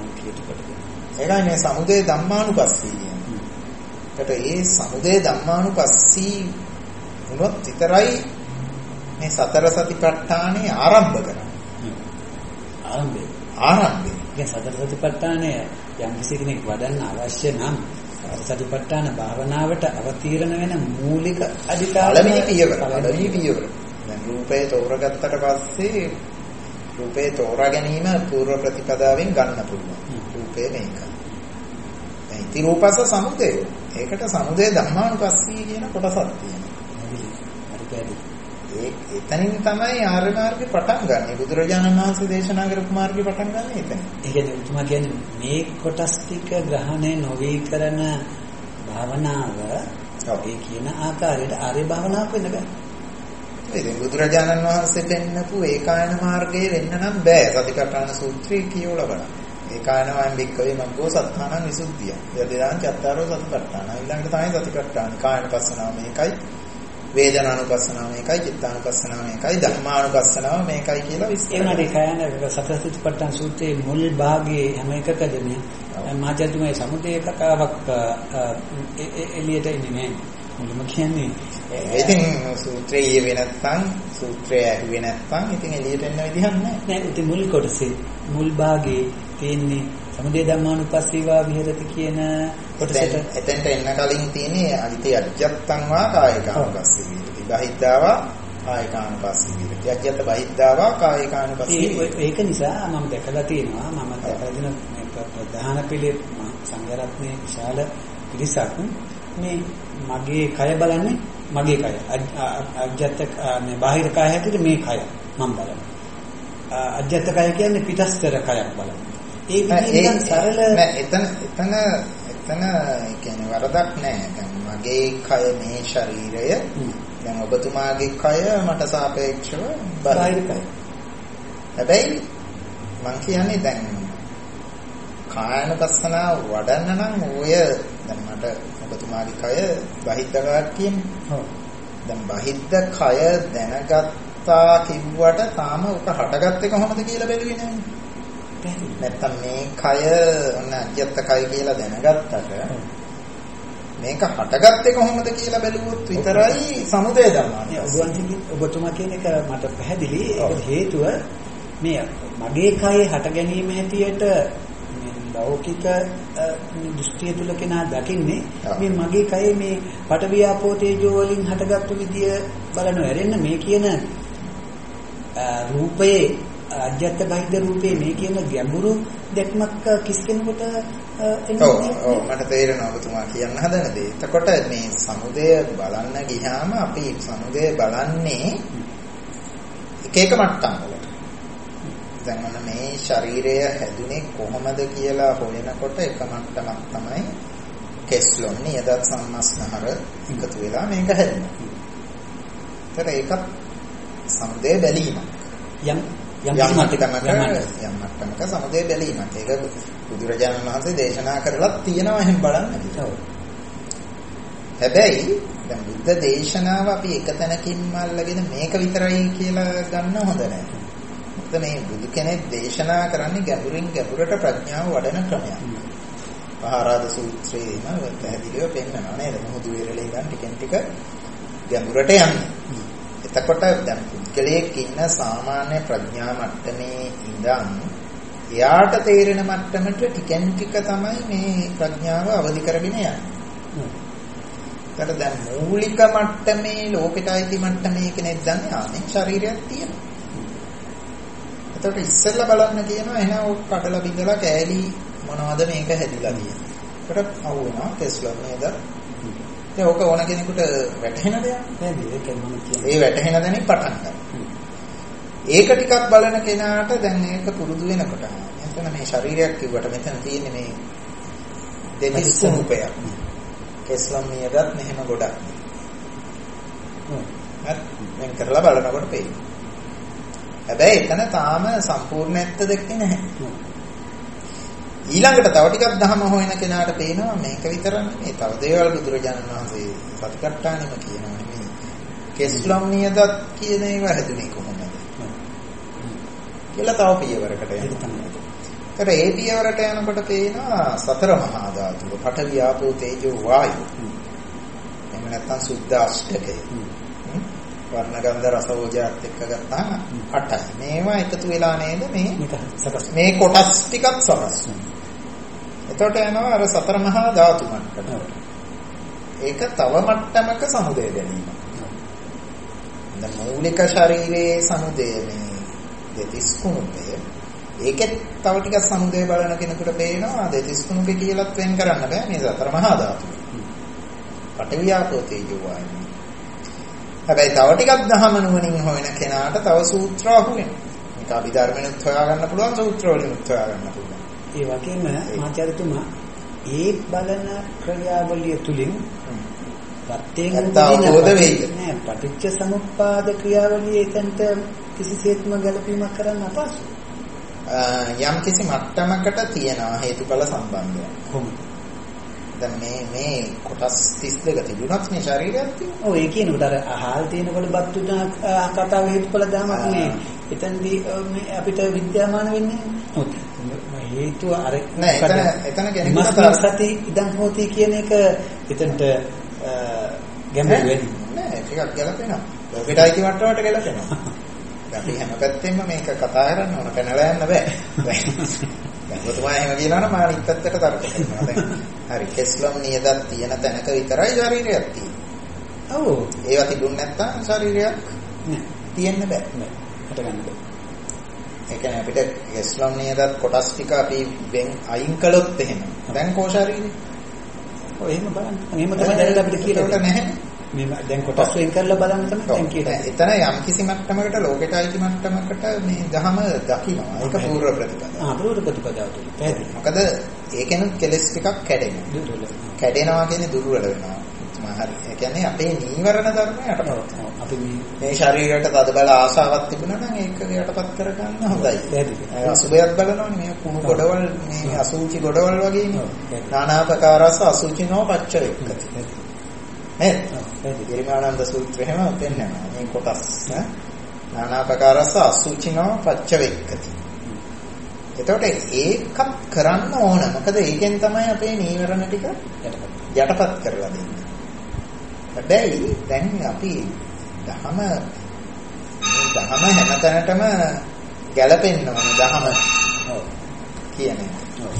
ඒකයි මේ සමුදය ධම්මානුපස්සී කියන්නේ. ඒකට ඒ සමුදය ධම්මානුපස්සී වුණොත් විතරයි මේ සතර සතිපට්ඨානේ ආරම්භ කරන්නේ. ආරම්භය. ආරම්භය. ඒ සතර සතිපට්ඨානය යම් කිසි කෙනෙක් වඩන්න අවශ්‍ය නම් සතිපට්ඨාන භාවනාවට අවතීර්ණ වෙන මූලික අධිකාරය පළවෙනි පියවර. පළවෙනි පියවර. දැන් රූපේ තෝරගත්තට පස්සේ රූපේ තෝරා ගැනීම පූර්ව ප්‍රතිපදාවෙන් ගන්න පුළුවන්. රූපේ මේකයි. දැන් ඉති රූපස සමුදය. ඒකට සමුදය ධම්මානුපස්සී කියන කොටසක් තියෙනවා. ඒ එතනින් තමයි ආර්ය මාර්ගේ පටන් ගන්න. බුදුරජාණන් වහන්සේ දේශනා කරපු මාර්ගේ පටන් ගන්න එතන. ඒ කියන්නේ උතුමා කියන්නේ මේ කොටස් ටික ග්‍රහණය නොවී කරන භාවනාව ඒ කියන ආකාරයට ආර්ය භාවනාවක් වෙන්න බෑ. ඉතින් බුදුරජාණන් වහන්සේ දෙන්නපු ඒකායන මාර්ගයේ වෙන්න නම් බෑ. සතිපට්ඨාන සූත්‍රය කියවලා බලන්න. ඒකායන වයන් බික්කවේ මග්ගෝ සත්තානං විසුද්ධිය. යදිදාං චත්තාරෝ සතිපට්ඨාන. ඊළඟට තමයි සතිපට්ඨාන. කායන පස්සනාව මේකයි. වේදනානුපස්සනාව මේකයි, චිත්තානුපස්සනාව මේකයි, ධම්මානුපස්සනාව මේකයි කියලා විස්තර. ඒ වගේ කායන සතරසතිපට්ඨාන සූත්‍රයේ මුල් භාගයේ හැම එකකදම මාජතුමේ සමුදේ කතාවක් එළියට එන්නේ නැහැ. මුලම කියන්නේ ඉතින් සූත්‍රය ඊවේ නැත්නම් සූත්‍රය ඇහුවේ නැත්නම් ඉතින් එළියට එන්න විදිහක් නැහැ. නෑ ඉතින් මුල් කොටසේ මුල් භාගයේ තියෙන්නේ සමුදය ධම්මානුපස්සීවා විහෙරති කියන කොටසට. එතෙන්ට එන්න කලින් තියෙන්නේ අදිතේ අජ්ජත්තං වා කායිකානුපස්සී විහෙරති. බහිද්ධාවා කායිකානුපස්සී විහෙරති. අජ්ජත්ත බහිද්ධාවා කායිකානුපස්සී විහෙරති. ඒක නිසා මම දැකලා තියෙනවා මම දැකලා දින ප්‍රධාන පිළි සංඝරත්නයේ විශාල පිරිසක් මේ මගේ කය බලන්නේ මගේ කය අජ්ජත් මේ බාහිර කය හැටියට මේ කය මම බලනවා. අජ්ජත් කය කියන්නේ පිටස්තර කයක් බලනවා. ඒ විදිහෙන් සරල නෑ එතන එතන එතන කියන්නේ වරදක් නෑ. දැන් මගේ කය මේ ශරීරය දැන් ඔබතුමාගේ කය මට සාපේක්ෂව බාහිර කය. හැබැයි මං කියන්නේ දැන් කායනුපස්සනා වඩන්න නම් ඔය දැන් මට ඔබතුමාගේ කය බහිද්ද කයක් කියන්නේ. ඔව්. දැන් බහිද්ද කය දැනගත්තා කිව්වට තාම උක හටගත්තේ කොහොමද කියලා බැලුවේ නෑනේ. නැත්තම් මේ කය ඔන්න අජ්ජත් කය කියලා දැනගත්තට මේක හටගත්තේ කොහොමද කියලා බැලුවොත් විතරයි සමුදය ධර්මයි. ඔබතුමා කියන එක මට පැහැදිලි. ඒකට හේතුව මේ මගේ කයේ හට ගැනීම හැටියට ලෞකික දෘෂ්ටිය තුල කෙනා දකින්නේ මේ මගේ කයේ මේ පඨවි ආපෝ තේජෝ වලින් හටගත්තු විදිය බලනවා. එරෙන්න මේ කියන රූපයේ අජ්ජත් බහිද්ද රූපේ මේ කියන ගැඹුරු දැක්මක් කිසිකෙනෙකුට එන්නේ ඔව් ඔව් මට තේරෙනවා ඔබතුමා කියන්න හදන දේ. එතකොට මේ සමුදය බලන්න ගියාම අපි සමුදය බලන්නේ එක එක මට්ටම් වලට. දැන් මොන මේ ශරීරය හැදුනේ කොහොමද කියලා හොයනකොට එක මට්ටමක් තමයි කෙස්ලොන් නියදත් සම්මස්නහර එකතු වෙලා මේක හැදුණා. ඒතර ඒකත් සමුදය බැලීමක්. යම් යම් මට්ටමක යම් මට්ටමක සමුදය බැලීමක්. ඒක බුදුරජාණන් වහන්සේ දේශනා කරලා තියෙනවා එහෙම බලන්න කියලා. හැබැයි දැන් බුද්ධ දේශනාව අපි එක තැනකින්ම අල්ලගෙන මේක විතරයි කියලා ගන්න හොඳ නැහැ. මොකද මේ බුදු කෙනෙක් දේශනා කරන්නේ ගැඹුරින් ගැඹුරට ප්‍රඥාව වඩන ක්‍රමයක්. පහාරාද සූත්‍රයේම පැහැදිලිව පෙන්නනවා නේද? මොහොදු විරලේ ගන්න ටිකෙන් ටික ගැඹුරට යන්නේ. එතකොට දැන් පුද්ගලයෙක් ඉන්න සාමාන්‍ය ප්‍රඥා මට්ටමේ ඉඳන් එයාට තේරෙන මට්ටමට ටිකෙන් ටික තමයි මේ ප්‍රඥාව අවදි කරගෙන යන්නේ. ඒකට දැන් මූලික මට්ටමේ ලෝකෙට අයිති මට්ටමේ කෙනෙක් දන්නේ ආනේ ශරීරයක් තියෙනවා. එතකොට ඉස්සෙල්ලා බලන්න කියනවා එහෙනම් ඔක් කඩලා බිඳලා කෑලි මොනවද මේක හැදිලා තියෙන්නේ. ඒකට අහුවෙනවා කෙස්ලොම් නේද? දැන් ඕක ඕන කෙනෙකුට වැටහෙන දෙයක් නේද? ඒක මම කියන්නේ. ඒ වැටහෙන දැනින් පටන් ගන්න. ඒක ටිකක් බලන කෙනාට දැන් ඒක පුරුදු වෙනකොට එතන මේ ශරීරයක් කිව්වට මෙතන තියෙන්නේ මේ දෙවිස් රූපයක්. කෙස්ලොම් නියදත් මෙහෙම ගොඩක්. හ්ම්. මම කරලා බලනකොට පේනවා. හැබැයි එතන තාම සම්පූර්ණ ඇත්ත දෙන්නේ නැහැ. ඊළඟට තව ටිකක් දහම හොයන කෙනාට පේනවා මේක විතර නෙමෙයි. තව දේවල් බුදුරජාණන් වහන්සේ සතිපට්ඨානෙම කියනවා නෙමෙයි. කෙස්ලොම් නියදත් කියන ඒවා හැදුනේ කොහොමද? කියලා තව පියවරකට යනවා. ඒතර ඒ පියවරට යනකොට පේනවා සතර මහා ධාතුව, පඨවි ආපෝ තේජෝ වායෝ. එහෙම නැත්නම් සුද්ධ අෂ්ටකය. වර්ණ ගන්ධ රස ඕජාත් එක්ක ගත්තාම අටයි. මේවා එකතු වෙලා නේද මේ මේ කොටස් ටිකක් සකස් වෙනවා. එතකොට යනවා අර සතර මහා ධාතු මට්ටමට. ඒක තව මට්ටමක සමුදය ගැනීම. දැන් මූලික ශරීරයේ සමුදය මේ දෙතිස් කුණුපය. ඒකෙත් තව ටිකක් සමුදය බලන කෙනෙකුට පේනවා දෙතිස් කුණුපේ කියලාත් වෙන් කරන්න බෑ මේ සතර මහා ධාතු. පඨවි ආපෝ තේජෝ වායෝ. හැබැයි තව ටිකක් දහම නුවණින් හොයන කෙනාට තව සූත්‍ර අහුවෙනවා. මේක අභිධර්මෙනුත් හොයා ගන්න පුළුවන් සූත්‍ර වලිනුත් හොයා ගන්න පුළුවන්. ඒ වගේම මාචාර්යතුමා ඒ බලන ක්‍රියාවලිය තුලින් ප්‍රත්‍යයෙන් අවබෝධ වෙයිද? නෑ පටිච්ච සමුප්පාද ක්‍රියාවලිය එතනට කිසිසේත්ම ගැලපීමක් කරන්න අපහසුයි. යම් කිසි මට්ටමකට තියෙනවා හේතුඵල සම්බන්ධයක්. කොහොමද? දැන් මේ මේ කොටස් තිස් දෙක තිබුණත් මේ ශරීරයක් තියෙනවා. ඔව් ඒ කියනකොට අර අහල් තියෙනකොට බත් උනා කතාව හේතුඵල දාමක් නේ. එතනදී මේ අපිට විද්‍යාමාන වෙන්නේ නැහැ. හේතුව අර නෑ එතන එතන කෙනෙකුට සති ඉදන් හොති කියන එක එතනට ගැඹුරු වෙන්නේ නෑ ටිකක් ගැලපෙනවා. ලෝකෙට අයිති මට්ටමට ගැලපෙනවා. අපි හැම පැත්තෙම මේක කතා කරන්න ඕන පැනලා යන්න බෑ. දැන් ඔතම එහෙම කියනවනම් මම අනිත් පැත්තට තර්ක කරනවා. දැන් හරි කෙස්ලොම් නියදක් තියෙන තැනක විතරයි ශරීරයක් තියෙන්නේ. ඔව්. ඒවා තිබුණ නැත්නම් ශරීරයක් නෑ. තියෙන්න බෑ. නෑ. හට ගන්න බෑ. ඒ කියන්නේ අපිට කෙස්ලොම් නියදත් කොටස් ටික අපි වෙන් අයින් කළොත් එහෙම. දැන් කෝ ශරීරය? ඔය එහෙම බලන්න. එහෙම තමයි දැන් අපිට කියලා නැහැ. මේ දැන් කොටස් වෙන් කරලා බලන්න තමයි දැන් කියන්නේ. එතන යම් කිසි මට්ටමකට ලෝකෙට අයිති මට්ටමකට මේ ධම දකින්නවා. ඒක පූර්ව ප්‍රතිපදාව. ආ පූර්ව ප්‍රතිපදාව තුල. පැහැදිලි. මොකද ඒකෙනුත් කෙලස් ටිකක් කැඩෙනවා. කැඩෙනවා කියන්නේ දුර්වල වෙනවා. හරි. ඒ කියන්නේ අපේ නීවරණ ධර්ම යටපත්. අපි මේ ශරීරයට තද බල ආශාවක් තිබුණා නම් ඒක යටපත් කරගන්න හොඳයි. පැහැදිලි. අසුබයක් බලනවනේ මේ කුණු ගොඩවල් මේ අසුචි ගොඩවල් වගේනේ. නානාපකාරස අසුචිනෝ පච්ච වෙක්කති. නේද? ගිරිමානන්ද සූත්‍රය එහෙම පෙන්නනවා. මේ කොටස් නානාපකාරස අසුචිනෝ පච්ච වෙක්කති. එතකොට ඒකත් කරන්න ඕන. මොකද ඒකෙන් තමයි අපේ නීවරණ ටික යටපත් කරලා දෙන්නේ. හැබැයි දැන් අපි ධම මේ ධම හැමතැනටම ගැලපෙන්න ඕනේ ධම. ඔව්. කියන්නේ. ඔව්.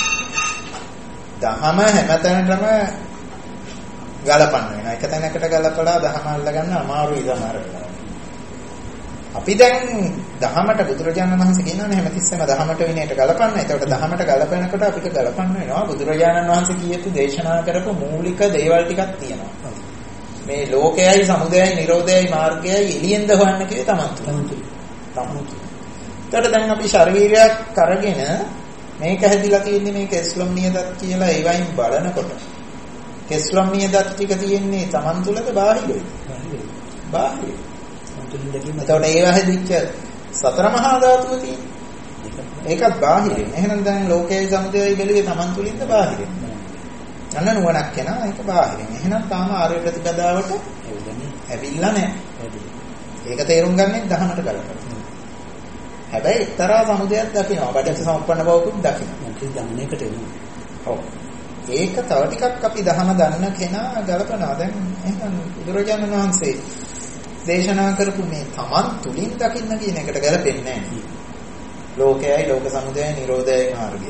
ධම හැමතැනටම ගලපන්න වෙනවා. එක තැනකට ගලපලා ධම අල්ලගන්න අමාරුයි සමහරවිට. අපි දැන් ධමයට බුදුරජාණන් වහන්සේ කියනවානේ හැමතිස්සෙම ධමයට විනයට ගලපන්න. ඒකට ධමයට ගලපනකොට අපිට ගලපන්න වෙනවා බුදුරජාණන් වහන්සේ කියපු දේශනා කරපු මූලික දේවල් ටිකක් තියෙනවා. මේ ලෝකයයි සමුදයයි නිරෝධයයි මාර්ගයයි එළියෙන්ද හොයන්න කිව්වේ තමන් තුළ. තමන් තුළ. ඒකට දැන් අපි ශරීරයක් අරගෙන මේක හැදිලා තියෙන්නේ මේ කෙස්ලොම් නියදත් කියලා ඒ වයින් බලනකොට කෙස්ලොම් නියදත් ටික තියෙන්නේ තමන් තුළද බාහිරද? බාහිරයි. බාහිරයි. තුලින් දැකීම. එතකොට ඒවා හැදිච්ච සතර මහා ධාතුව තියෙන්නේ. ඒකත් බාහිරින්. එහෙනම් දැන් ලෝකයේ සමුදයයි බැලුවේ තමන් තුලින්ද බාහිරින්? අන්න නුවණක් කෙනා ඒක බාහිරින්. එහෙනම් තාම ආර්ය ප්‍රතිපදාවට ඇවිල්ලා නැහැ. ඒක තේරුම් ගන්නේ දහමට ගලපලා. හැබැයි එක්තරා සමුදයක් දකිනවා. බඩට සම්පන්න බවකුත් දකිනවා. ඒක ධම්මයකට එනවා. ඔව්. ඒක තව ටිකක් අපි දහම දන්න කෙනා ගලපනවා. දැන් එහෙනම් බුදුරජාණන් වහන්සේ දේශනා කරපු මේ තමන් තුලින් දකින්න කියන එකට ගැලපෙන්නේ නැහැ. ලෝකයයි ලෝක සමුදයයි නිරෝධයයි මාර්ගයයි.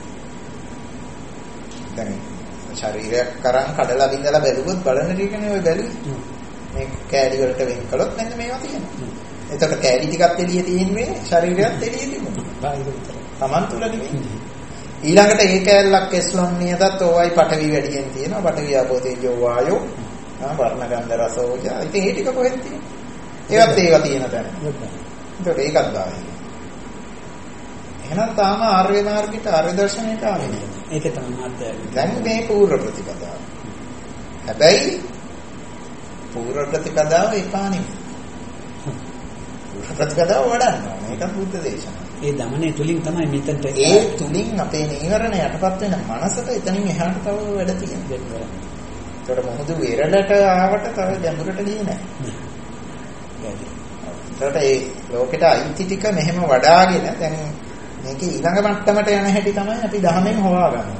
දැන් ශරීරයක් කරන් කඩලා බින්දලා බැලුවොත් බලන ටිකනේ ඔය බැලුවේ. මේ කෑලි වලට වෙන් කළොත් මෙන්න මේවා තියෙනවා. එතකොට කෑලි ටිකක් එළියේ තියෙන්නේ ශරීරයත් එළියේ තිබුණා. බාහිර විතරයි. තමන් තුල නෙමෙයි. ඊළඟට ඒ කෑල්ලක් කෙස්ලොම් නියදත් ඕවයි පඨවි වැඩියෙන් තියෙනවා. පඨවි ආපෝ තේජෝ වායෝ වර්ණ ගන්ධ රස ඕජා. ඉතින් ඒ ටික කොහෙද තියෙන්නේ? ඒවත් ඒවා තියෙන තැන. ඒකට ඒකත් බාහිර. එහෙනම් තාම ආර්ය මාර්ගයට ආර්ය දර්ශනයට ආවේ නෑ. ඒක තමයි මාර්ගය. දැන් මේ පූර්ව ප්‍රතිපදාව. හැබැයි පූර්ව ප්‍රතිපදාව එපා නෙමෙයි. පූර්ව ප්‍රතිපදාව වඩන්න. මේක බුද්ධ දේශනාව. ඒ දමනේ තුලින් තමයි මෙතනට ඒ තුලින් අපේ නීවරණ යටපත් වෙන මනසට එතනින් එහාට තව වැඩ තියෙනවා. ඒකට මොහොත වෙරළට ආවට තව ගැඹුරට ගියේ නැහැ. ඒකට ඒ ලෝකෙට අයිති ටික මෙහෙම වඩාගෙන දැන් මේක ඊළඟ මට්ටමට යන හැටි තමයි අපි දහමෙන් හොයාගන්නේ.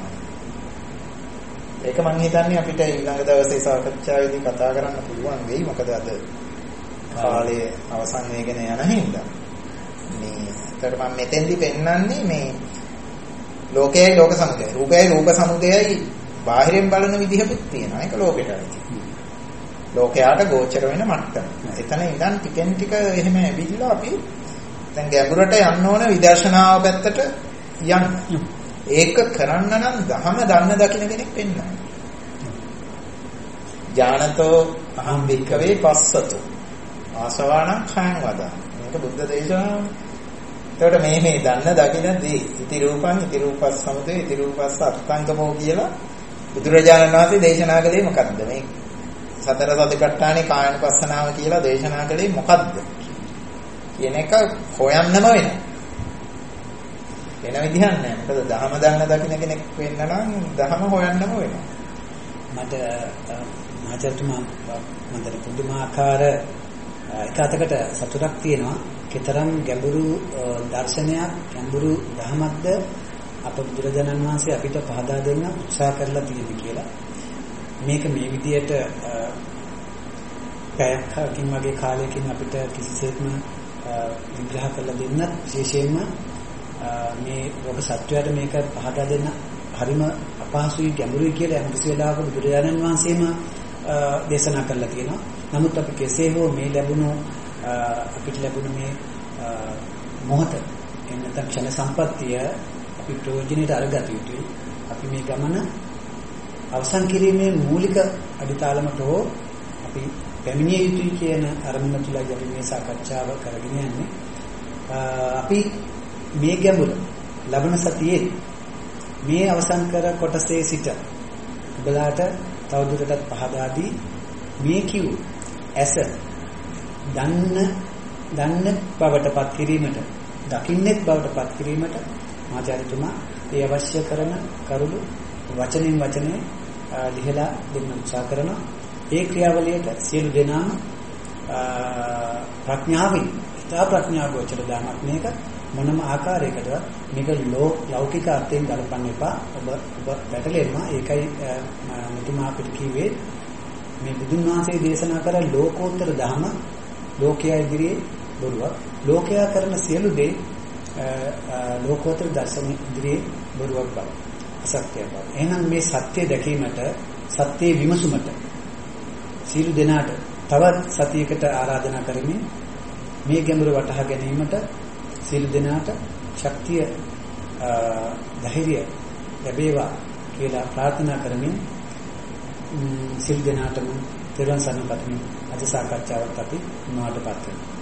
ඒක මම හිතන්නේ අපිට ඊළඟ දවසේ සාකච්ඡාවේදී කතා කරන්න පුළුවන් වෙයි. මොකද අද කාලයේ අවසන් වෙගෙන යන හින්දා. මේ ඒකට මම මෙතෙන්දි පෙන්නන්නේ මේ ලෝකයයි ලෝක සමුදයයි. රූපයයි රූප සමුදයයි බාහිරින් බලන විදිහකුත් තියෙනවා. ඒක ලෝකෙට ඇති. ලෝකයට ගෝචර වෙන මට්ටම. එතන ඉඳන් ටිකෙන් ටික එහෙම ඇවිල්ලා අපි දැන් ගැඹුරට යන්න ඕන විදර්ශනාව පැත්තට යන්න. ඒක කරන්න නම් ධම දන්න දකින්න කෙනෙක් වෙන්න ඕන. ඥානතෝ අහම් වික්කවේ පස්සතු. ආසවාණං khයං වදා. මේක බුද්ධ දේශනාව. ඒකට මේ මේ දන්න දකින්න දේ ඉති රූපං ඉති රූපස් සමුදය ඉති රූපස් අත්ංගමෝ කියලා බුදුරජාණන් වහන්සේ දේශනා කළේ මොකද්ද? මේ සතර සතිපට්ඨානේ කායනුපස්සනාව කියලා දේශනා කළේ මොකද්ද? කියන එක හොයන්නම වෙනවා. වෙන විදිහක් නැහැ. මොකද ධහම දන්න දකින්න කෙනෙක් වෙන්න නම් ධහම හොයන්නම වෙනවා. මට මහාචාර්යතුමා මන්දර පුදුමාකාර එක අතකට සතුටක් තියෙනවා. කතරම් ගැඹුරු දර්ශනයක් ගැඹුරු ධහමක්ද අප බුදුරජාණන් වහන්සේ අපිට පහදා දෙන්න උත්සාහ කරලා තියෙනවා කියලා. මේක මේ විදියට පැයකින් වගේ කාලයකින් අපිට කිසිසේත්ම විග්‍රහ කරලා දෙන්නත් විශේෂයෙන්ම මේ ඔබ සත්‍යයට මේක පහදා දෙන්න හරිම අපහසුයි ගැඹුරුයි කියලා යම්කිසි වෙලාවක බුදුරජාණන් වහන්සේම දේශනා කරලා තියෙනවා. නමුත් අපි කෙසේ හෝ මේ ලැබුණු අපිට ලැබුණු මේ මොහොත එහෙම නැත්නම් ක්ෂණ සම්පත්තිය අපි ප්‍රයෝජනෙට අරගත යුතුයි. අපි මේ ගමන අවසන් කිරීමේ මූලික අදිතාලමට හෝ අපි පැමිණිය යුතුයි කියන අරමුණ තුලයි අපි මේ සාකච්ඡාව කරගෙන යන්නේ. අපි මේ ගැඹුර ලබන සතියේ මේ අවසන් කර කොටසේ සිට ඔබලාට තවදුරටත් පහදා දී මේ කිව් ඇස දන්න දන්න බවට පත් කිරීමට දකින්නෙත් බවට පත් කිරීමට ආචාර්යතුමා ඒ අවශ්‍ය කරන කරුණු වචනෙන් වචනේ ලිහලා දෙන්න උත්සාහ කරනවා. ඒ ක්‍රියාවලියට සියලු දෙනාම ප්‍රඥාවෙන් ඉතා ප්‍රඥා ගෝචර දානක් මේක මොනම ආකාරයකටවත් මේක ලෞකික අර්ථයෙන් ගලපන්න එපා. ඔබ ඔබ පැටලෙනවා. ඒකයි මෙතුමා අපිට කිව්වේ මේ බුදුන් වහන්සේ දේශනා කර ලෝකෝත්තර ධර්ම ලෝකයා ඉදිරියේ බොරුවක්. ලෝකයා කරන සියලු දේ ලෝකෝත්තර දර්ශන ඉදිරියේ බොරුවක් බව. අසත්‍යයක් බව. එහෙනම් මේ සත්‍ය දැකීමට සත්‍ය විමසුමට සියලු දෙනාට තවත් සතියකට ආරාධනා කරමින් මේ ගැඹුර වටහා ගැනීමට සියලු දෙනාට ශක්තිය ධෛර්යය ලැබේවා කියලා ප්‍රාර්ථනා කරමින් සියලු දෙනාටම තෙරුවන් සරණ පතමින් අද සාකච්ඡාවත් අපි නොඅඩපත් වෙනවා.